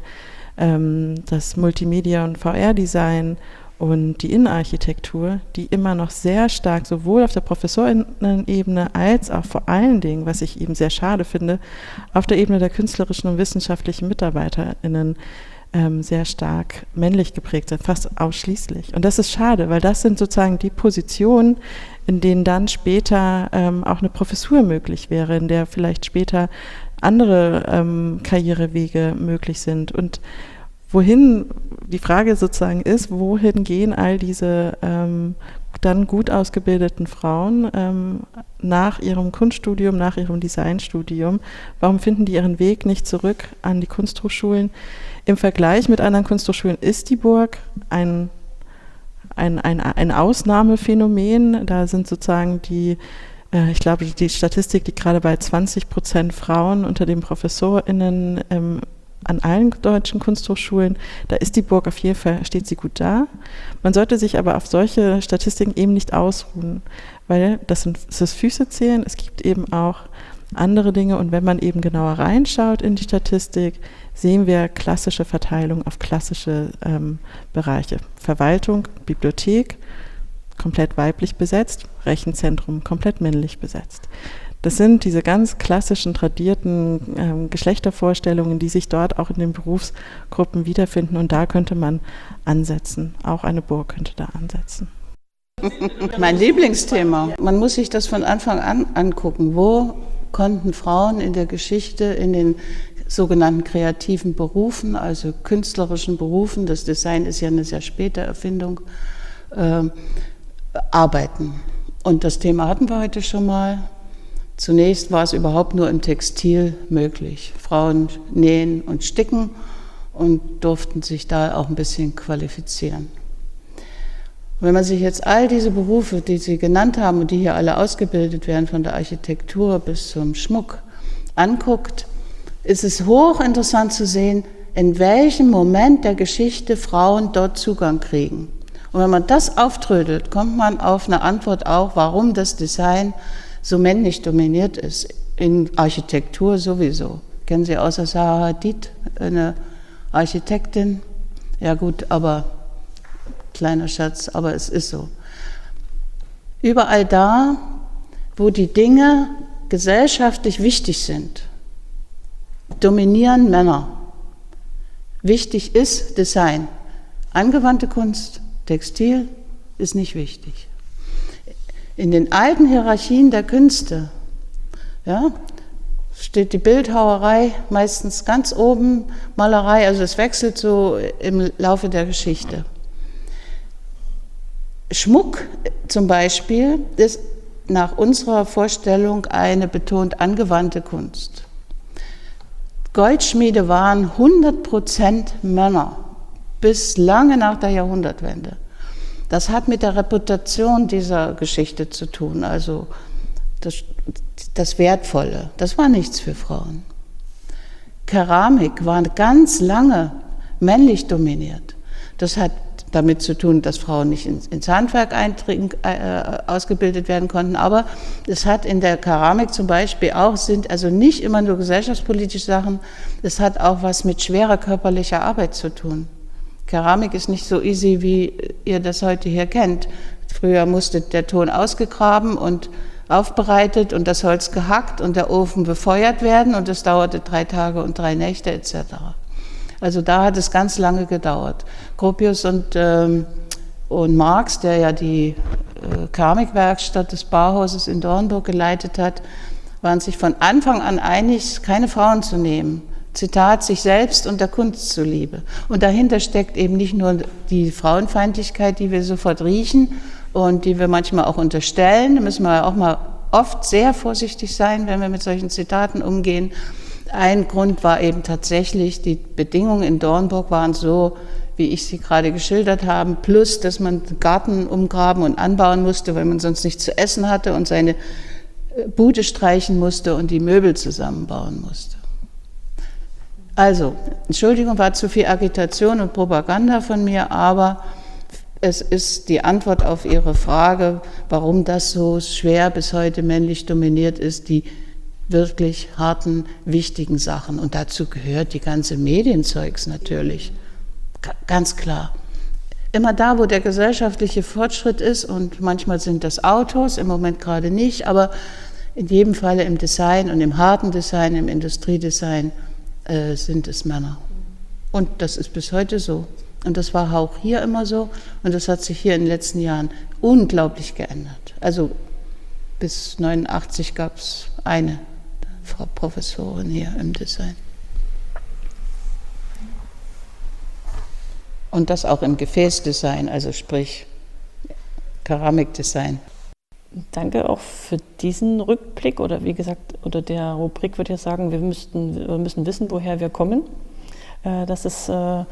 das Multimedia- und VR-Design und die Innenarchitektur, die immer noch sehr stark sowohl auf der Professorinnenebene als auch vor allen Dingen, was ich eben sehr schade finde, auf der Ebene der künstlerischen und wissenschaftlichen MitarbeiterInnen sehr stark männlich geprägt sind, fast ausschließlich. Und das ist schade, weil das sind sozusagen die Positionen, in denen dann später auch eine Professur möglich wäre, in der vielleicht später andere Karrierewege möglich sind. Und wohin, die Frage sozusagen ist, wohin gehen all diese dann gut ausgebildeten Frauen nach ihrem Kunststudium, nach ihrem Designstudium? Warum finden die ihren Weg nicht zurück an die Kunsthochschulen? Im Vergleich mit anderen Kunsthochschulen ist die Burg ein Ausnahmephänomen. Da sind sozusagen ich glaube, die Statistik liegt gerade bei 20% Frauen unter den ProfessorInnen an allen deutschen Kunsthochschulen. Da ist die Burg auf jeden Fall, steht sie gut da. Man sollte sich aber auf solche Statistiken eben nicht ausruhen, weil das ist Füße zählen. Es gibt eben auch andere Dinge und wenn man eben genauer reinschaut in die Statistik, sehen wir klassische Verteilung auf klassische Bereiche. Verwaltung, Bibliothek, komplett weiblich besetzt, Rechenzentrum, komplett männlich besetzt. Das sind diese ganz klassischen, tradierten Geschlechtervorstellungen, die sich dort auch in den Berufsgruppen wiederfinden. Und da könnte man ansetzen. Auch eine Burg könnte da ansetzen. Mein Lieblingsthema. Man muss sich das von Anfang an angucken. Wo konnten Frauen in der Geschichte, in den sogenannten kreativen Berufen, also künstlerischen Berufen, das Design ist ja eine sehr späte Erfindung, arbeiten? Und das Thema hatten wir heute schon mal. Zunächst war es überhaupt nur im Textil möglich. Frauen nähen und sticken und durften sich da auch ein bisschen qualifizieren. Wenn man sich jetzt all diese Berufe, die Sie genannt haben und die hier alle ausgebildet werden, von der Architektur bis zum Schmuck, anguckt, ist es hochinteressant zu sehen, in welchem Moment der Geschichte Frauen dort Zugang kriegen. Und wenn man das auftrödelt, kommt man auf eine Antwort auch, warum das Design so männlich dominiert ist. In Architektur sowieso. Kennen Sie außer Zaha Hadid eine Architektin? Ja gut, aber kleiner Scherz, aber es ist so. Überall da, wo die Dinge gesellschaftlich wichtig sind, dominieren Männer. Wichtig ist Design. Angewandte Kunst, Textil ist nicht wichtig. In den alten Hierarchien der Künste, ja, steht die Bildhauerei meistens ganz oben, Malerei, also es wechselt so im Laufe der Geschichte. Schmuck zum Beispiel ist nach unserer Vorstellung eine betont angewandte Kunst. Goldschmiede waren 100% Männer, bis lange nach der Jahrhundertwende. Das hat mit der Reputation dieser Geschichte zu tun, also das Wertvolle, das war nichts für Frauen. Keramik war ganz lange männlich dominiert. Das hat damit zu tun, dass Frauen nicht ins Handwerk ausgebildet werden konnten, aber es hat in der Keramik zum Beispiel auch, sind also nicht immer nur gesellschaftspolitische Sachen, es hat auch was mit schwerer körperlicher Arbeit zu tun. Keramik ist nicht so easy, wie ihr das heute hier kennt. Früher musste der Ton ausgegraben und aufbereitet und das Holz gehackt und der Ofen befeuert werden und es dauerte 3 Tage und 3 Nächte etc. Also da hat es ganz lange gedauert. Gropius und Marx, der ja die Keramikwerkstatt des Bauhauses in Dornburg geleitet hat, waren sich von Anfang an einig, keine Frauen zu nehmen. Zitat, sich selbst und der Kunst zuliebe. Und dahinter steckt eben nicht nur die Frauenfeindlichkeit, die wir sofort riechen und die wir manchmal auch unterstellen. Da müssen wir auch mal oft sehr vorsichtig sein, wenn wir mit solchen Zitaten umgehen. Ein Grund war eben tatsächlich, die Bedingungen in Dornburg waren so, wie ich sie gerade geschildert habe, plus, dass man den Garten umgraben und anbauen musste, weil man sonst nichts zu essen hatte und seine Bude streichen musste und die Möbel zusammenbauen musste. Also, Entschuldigung, war zu viel Agitation und Propaganda von mir, aber es ist die Antwort auf Ihre Frage, warum das so schwer bis heute männlich dominiert ist, die wirklich harten, wichtigen Sachen. Und dazu gehört die ganze Medienzeugs natürlich, ganz klar. Immer da, wo der gesellschaftliche Fortschritt ist, und manchmal sind das Autos, im Moment gerade nicht, aber in jedem Falle im Design und im harten Design, im Industriedesign, sind es Männer. Und das ist bis heute so. Und das war auch hier immer so. Und das hat sich hier in den letzten Jahren unglaublich geändert. Also bis 1989 gab es eine Frau Professorin hier im Design. Und das auch im Gefäßdesign, also sprich Keramikdesign. Danke auch für diesen Rückblick oder wie gesagt, unter der Rubrik würde ich sagen, wir müssen wissen, woher wir kommen. Das ist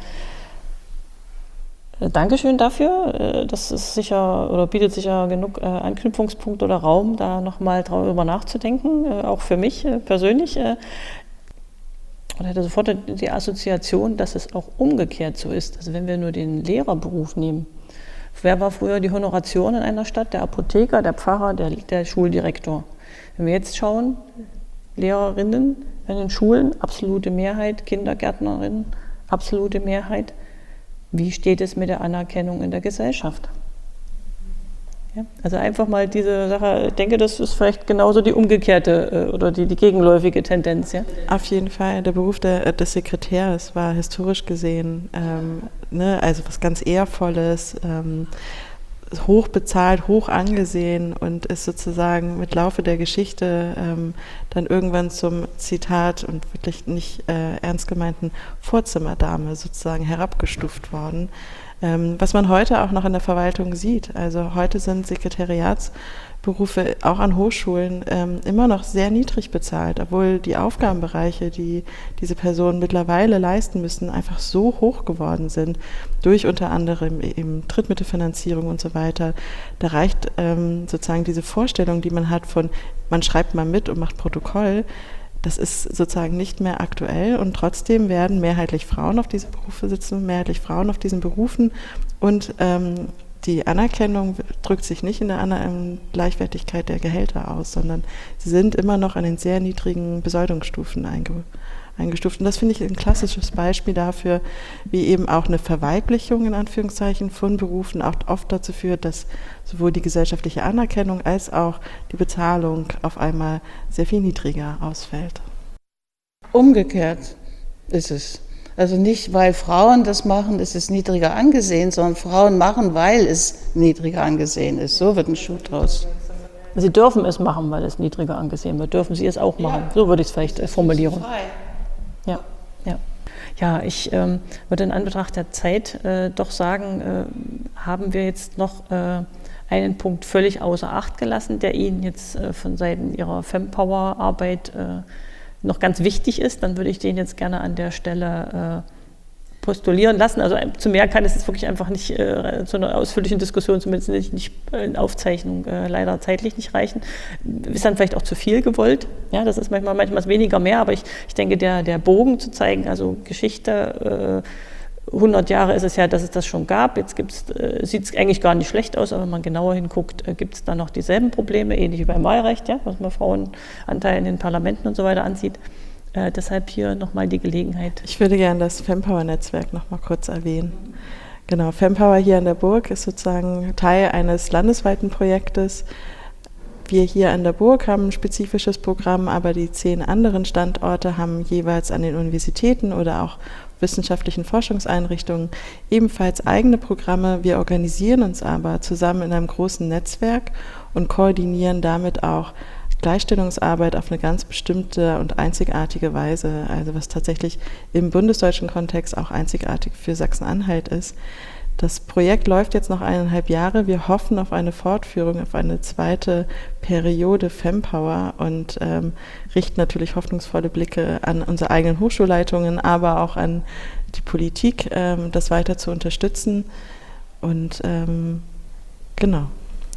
Dankeschön dafür. Das ist sicher oder bietet sicher genug Anknüpfungspunkt oder Raum, da nochmal darüber nachzudenken, auch für mich persönlich. Und hätte sofort die Assoziation, dass es auch umgekehrt so ist. Also wenn wir nur den Lehrerberuf nehmen. Wer war früher die Honoration in einer Stadt? Der Apotheker, der Pfarrer, der Schuldirektor. Wenn wir jetzt schauen, Lehrerinnen in den Schulen, absolute Mehrheit, Kindergärtnerinnen, absolute Mehrheit. Wie steht es mit der Anerkennung in der Gesellschaft? Ja, also einfach mal diese Sache, ich denke, das ist vielleicht genauso die umgekehrte oder die gegenläufige Tendenz. Ja? Auf jeden Fall, der Beruf des Sekretärs war historisch gesehen, also was ganz Ehrvolles, hoch bezahlt, hoch angesehen und ist sozusagen mit Laufe der Geschichte dann irgendwann zum Zitat und wirklich nicht ernst gemeinten Vorzimmerdame sozusagen herabgestuft worden. Was man heute auch noch in der Verwaltung sieht. Also heute sind Sekretariatsberufe auch an Hochschulen immer noch sehr niedrig bezahlt, obwohl die Aufgabenbereiche, die diese Personen mittlerweile leisten müssen, einfach so hoch geworden sind, durch unter anderem eben Drittmittelfinanzierung und so weiter. Da reicht sozusagen diese Vorstellung, die man hat von, man schreibt mal mit und macht Protokoll, das ist sozusagen nicht mehr aktuell und trotzdem werden mehrheitlich Frauen auf diese Berufe sitzen, mehrheitlich Frauen auf diesen Berufen und die Anerkennung drückt sich nicht in der Gleichwertigkeit der Gehälter aus, sondern sie sind immer noch an den sehr niedrigen Besoldungsstufen eingestuft. Und das finde ich ein klassisches Beispiel dafür, wie eben auch eine Verweiblichung in Anführungszeichen von Berufen auch oft dazu führt, dass sowohl die gesellschaftliche Anerkennung als auch die Bezahlung auf einmal sehr viel niedriger ausfällt. Umgekehrt ist es. Also nicht, weil Frauen das machen, ist es niedriger angesehen, sondern Frauen machen, weil es niedriger angesehen ist. So wird ein Schuh draus. Sie dürfen es machen, weil es niedriger angesehen wird. Dürfen Sie es auch machen? So würde ich es vielleicht formulieren. Ja, ja. Ja, ich würde in Anbetracht der Zeit doch sagen, haben wir jetzt noch einen Punkt völlig außer Acht gelassen, der Ihnen jetzt von Seiten Ihrer Fempower-Arbeit noch ganz wichtig ist. Dann würde ich den jetzt gerne an der Stelle postulieren lassen. Also zu mehr kann es jetzt wirklich einfach nicht zu einer ausführlichen Diskussion, zumindest nicht in Aufzeichnung, leider zeitlich nicht reichen. Ist dann vielleicht auch zu viel gewollt. Ja, das ist manchmal weniger mehr, aber ich denke, der Bogen zu zeigen, also Geschichte, 100 Jahre ist es ja, dass es das schon gab. Jetzt sieht es eigentlich gar nicht schlecht aus, aber wenn man genauer hinguckt, gibt es da noch dieselben Probleme, ähnlich wie beim Wahlrecht, ja, was man Frauenanteil in den Parlamenten und so weiter ansieht. Deshalb hier nochmal die Gelegenheit. Ich würde gerne das Fempower-Netzwerk nochmal kurz erwähnen. Genau, Fempower hier an der Burg ist sozusagen Teil eines landesweiten Projektes. Wir hier an der Burg haben ein spezifisches Programm, aber die 10 anderen Standorte haben jeweils an den Universitäten oder auch wissenschaftlichen Forschungseinrichtungen ebenfalls eigene Programme. Wir organisieren uns aber zusammen in einem großen Netzwerk und koordinieren damit auch Gleichstellungsarbeit auf eine ganz bestimmte und einzigartige Weise, also was tatsächlich im bundesdeutschen Kontext auch einzigartig für Sachsen-Anhalt ist. Das Projekt läuft jetzt noch 1,5 Jahre. Wir hoffen auf eine Fortführung, auf eine zweite Periode Fempower und richten natürlich hoffnungsvolle Blicke an unsere eigenen Hochschulleitungen, aber auch an die Politik, das weiter zu unterstützen. Und genau.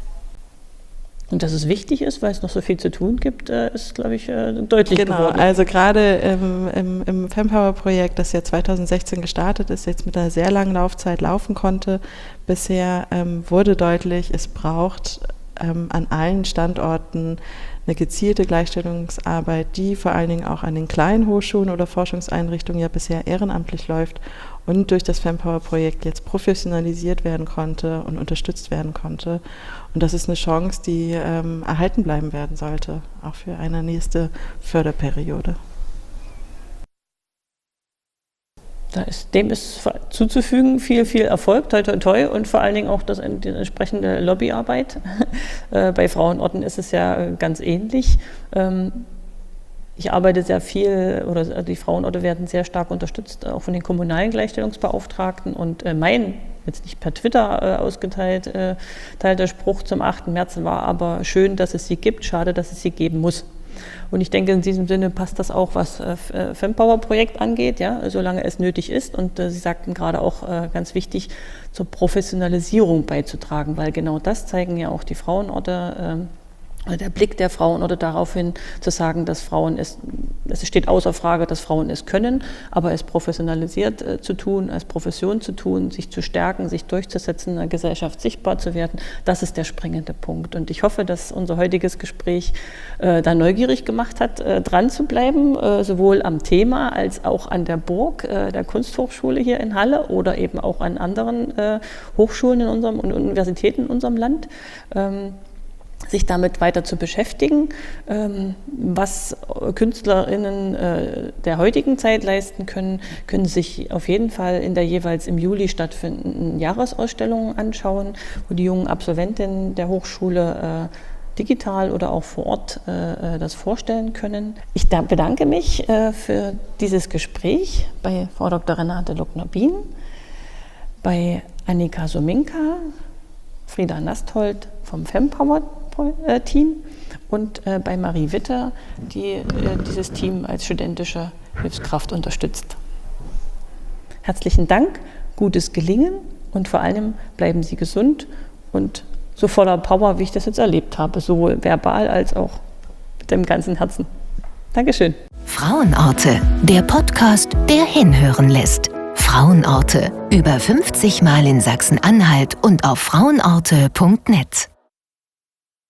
Und dass es wichtig ist, weil es noch so viel zu tun gibt, ist, glaube ich, deutlich geworden. Genau, also gerade im Fempower-Projekt, das ja 2016 gestartet ist, jetzt mit einer sehr langen Laufzeit laufen konnte, bisher wurde deutlich, es braucht an allen Standorten eine gezielte Gleichstellungsarbeit, die vor allen Dingen auch an den kleinen Hochschulen oder Forschungseinrichtungen ja bisher ehrenamtlich läuft und durch das Fempower-Projekt jetzt professionalisiert werden konnte und unterstützt werden konnte. Und das ist eine Chance, die erhalten bleiben werden sollte, auch für eine nächste Förderperiode. Dem ist zuzufügen, viel, viel Erfolg, toi, toi, toi, und vor allen Dingen auch die entsprechende Lobbyarbeit. Bei Frauenorten ist es ja ganz ähnlich. Ich arbeite sehr viel, oder die Frauenorte werden sehr stark unterstützt, auch von den kommunalen Gleichstellungsbeauftragten. Und mein, jetzt nicht per Twitter ausgeteilter Spruch zum 8. März war aber: schön, dass es sie gibt, schade, dass es sie geben muss. Und ich denke, in diesem Sinne passt das auch, was Fempower-Projekt angeht, ja, solange es nötig ist. Und Sie sagten gerade auch ganz wichtig, zur Professionalisierung beizutragen, weil genau das zeigen ja auch die Frauenorte, der Blick der Frauenorte darauf hin, zu sagen, dass Frauen es steht außer Frage, dass Frauen es können, aber es professionalisiert zu tun, als Profession zu tun, sich zu stärken, sich durchzusetzen, in der Gesellschaft sichtbar zu werden, das ist der springende Punkt. Und ich hoffe, dass unser heutiges Gespräch da neugierig gemacht hat, dran zu bleiben, sowohl am Thema als auch an der Burg, der Kunsthochschule hier in Halle oder eben auch an anderen Hochschulen in unserem und Universitäten in unserem Land. Sich damit weiter zu beschäftigen, was KünstlerInnen der heutigen Zeit leisten können sich auf jeden Fall in der jeweils im Juli stattfindenden Jahresausstellung anschauen, wo die jungen Absolventinnen der Hochschule digital oder auch vor Ort das vorstellen können. Ich bedanke mich für dieses Gespräch bei Frau Dr. Renate Luckner-Bien, bei Annika Sominka, Frieda Nasthold vom FemPower-Team und bei Marie Witter, die dieses Team als studentische Hilfskraft unterstützt. Herzlichen Dank, gutes Gelingen und vor allem bleiben Sie gesund und so voller Power, wie ich das jetzt erlebt habe, sowohl verbal als auch mit dem ganzen Herzen. Dankeschön. Frauenorte, der Podcast, der hinhören lässt. Frauenorte, über 50 Mal in Sachsen-Anhalt und auf frauenorte.net.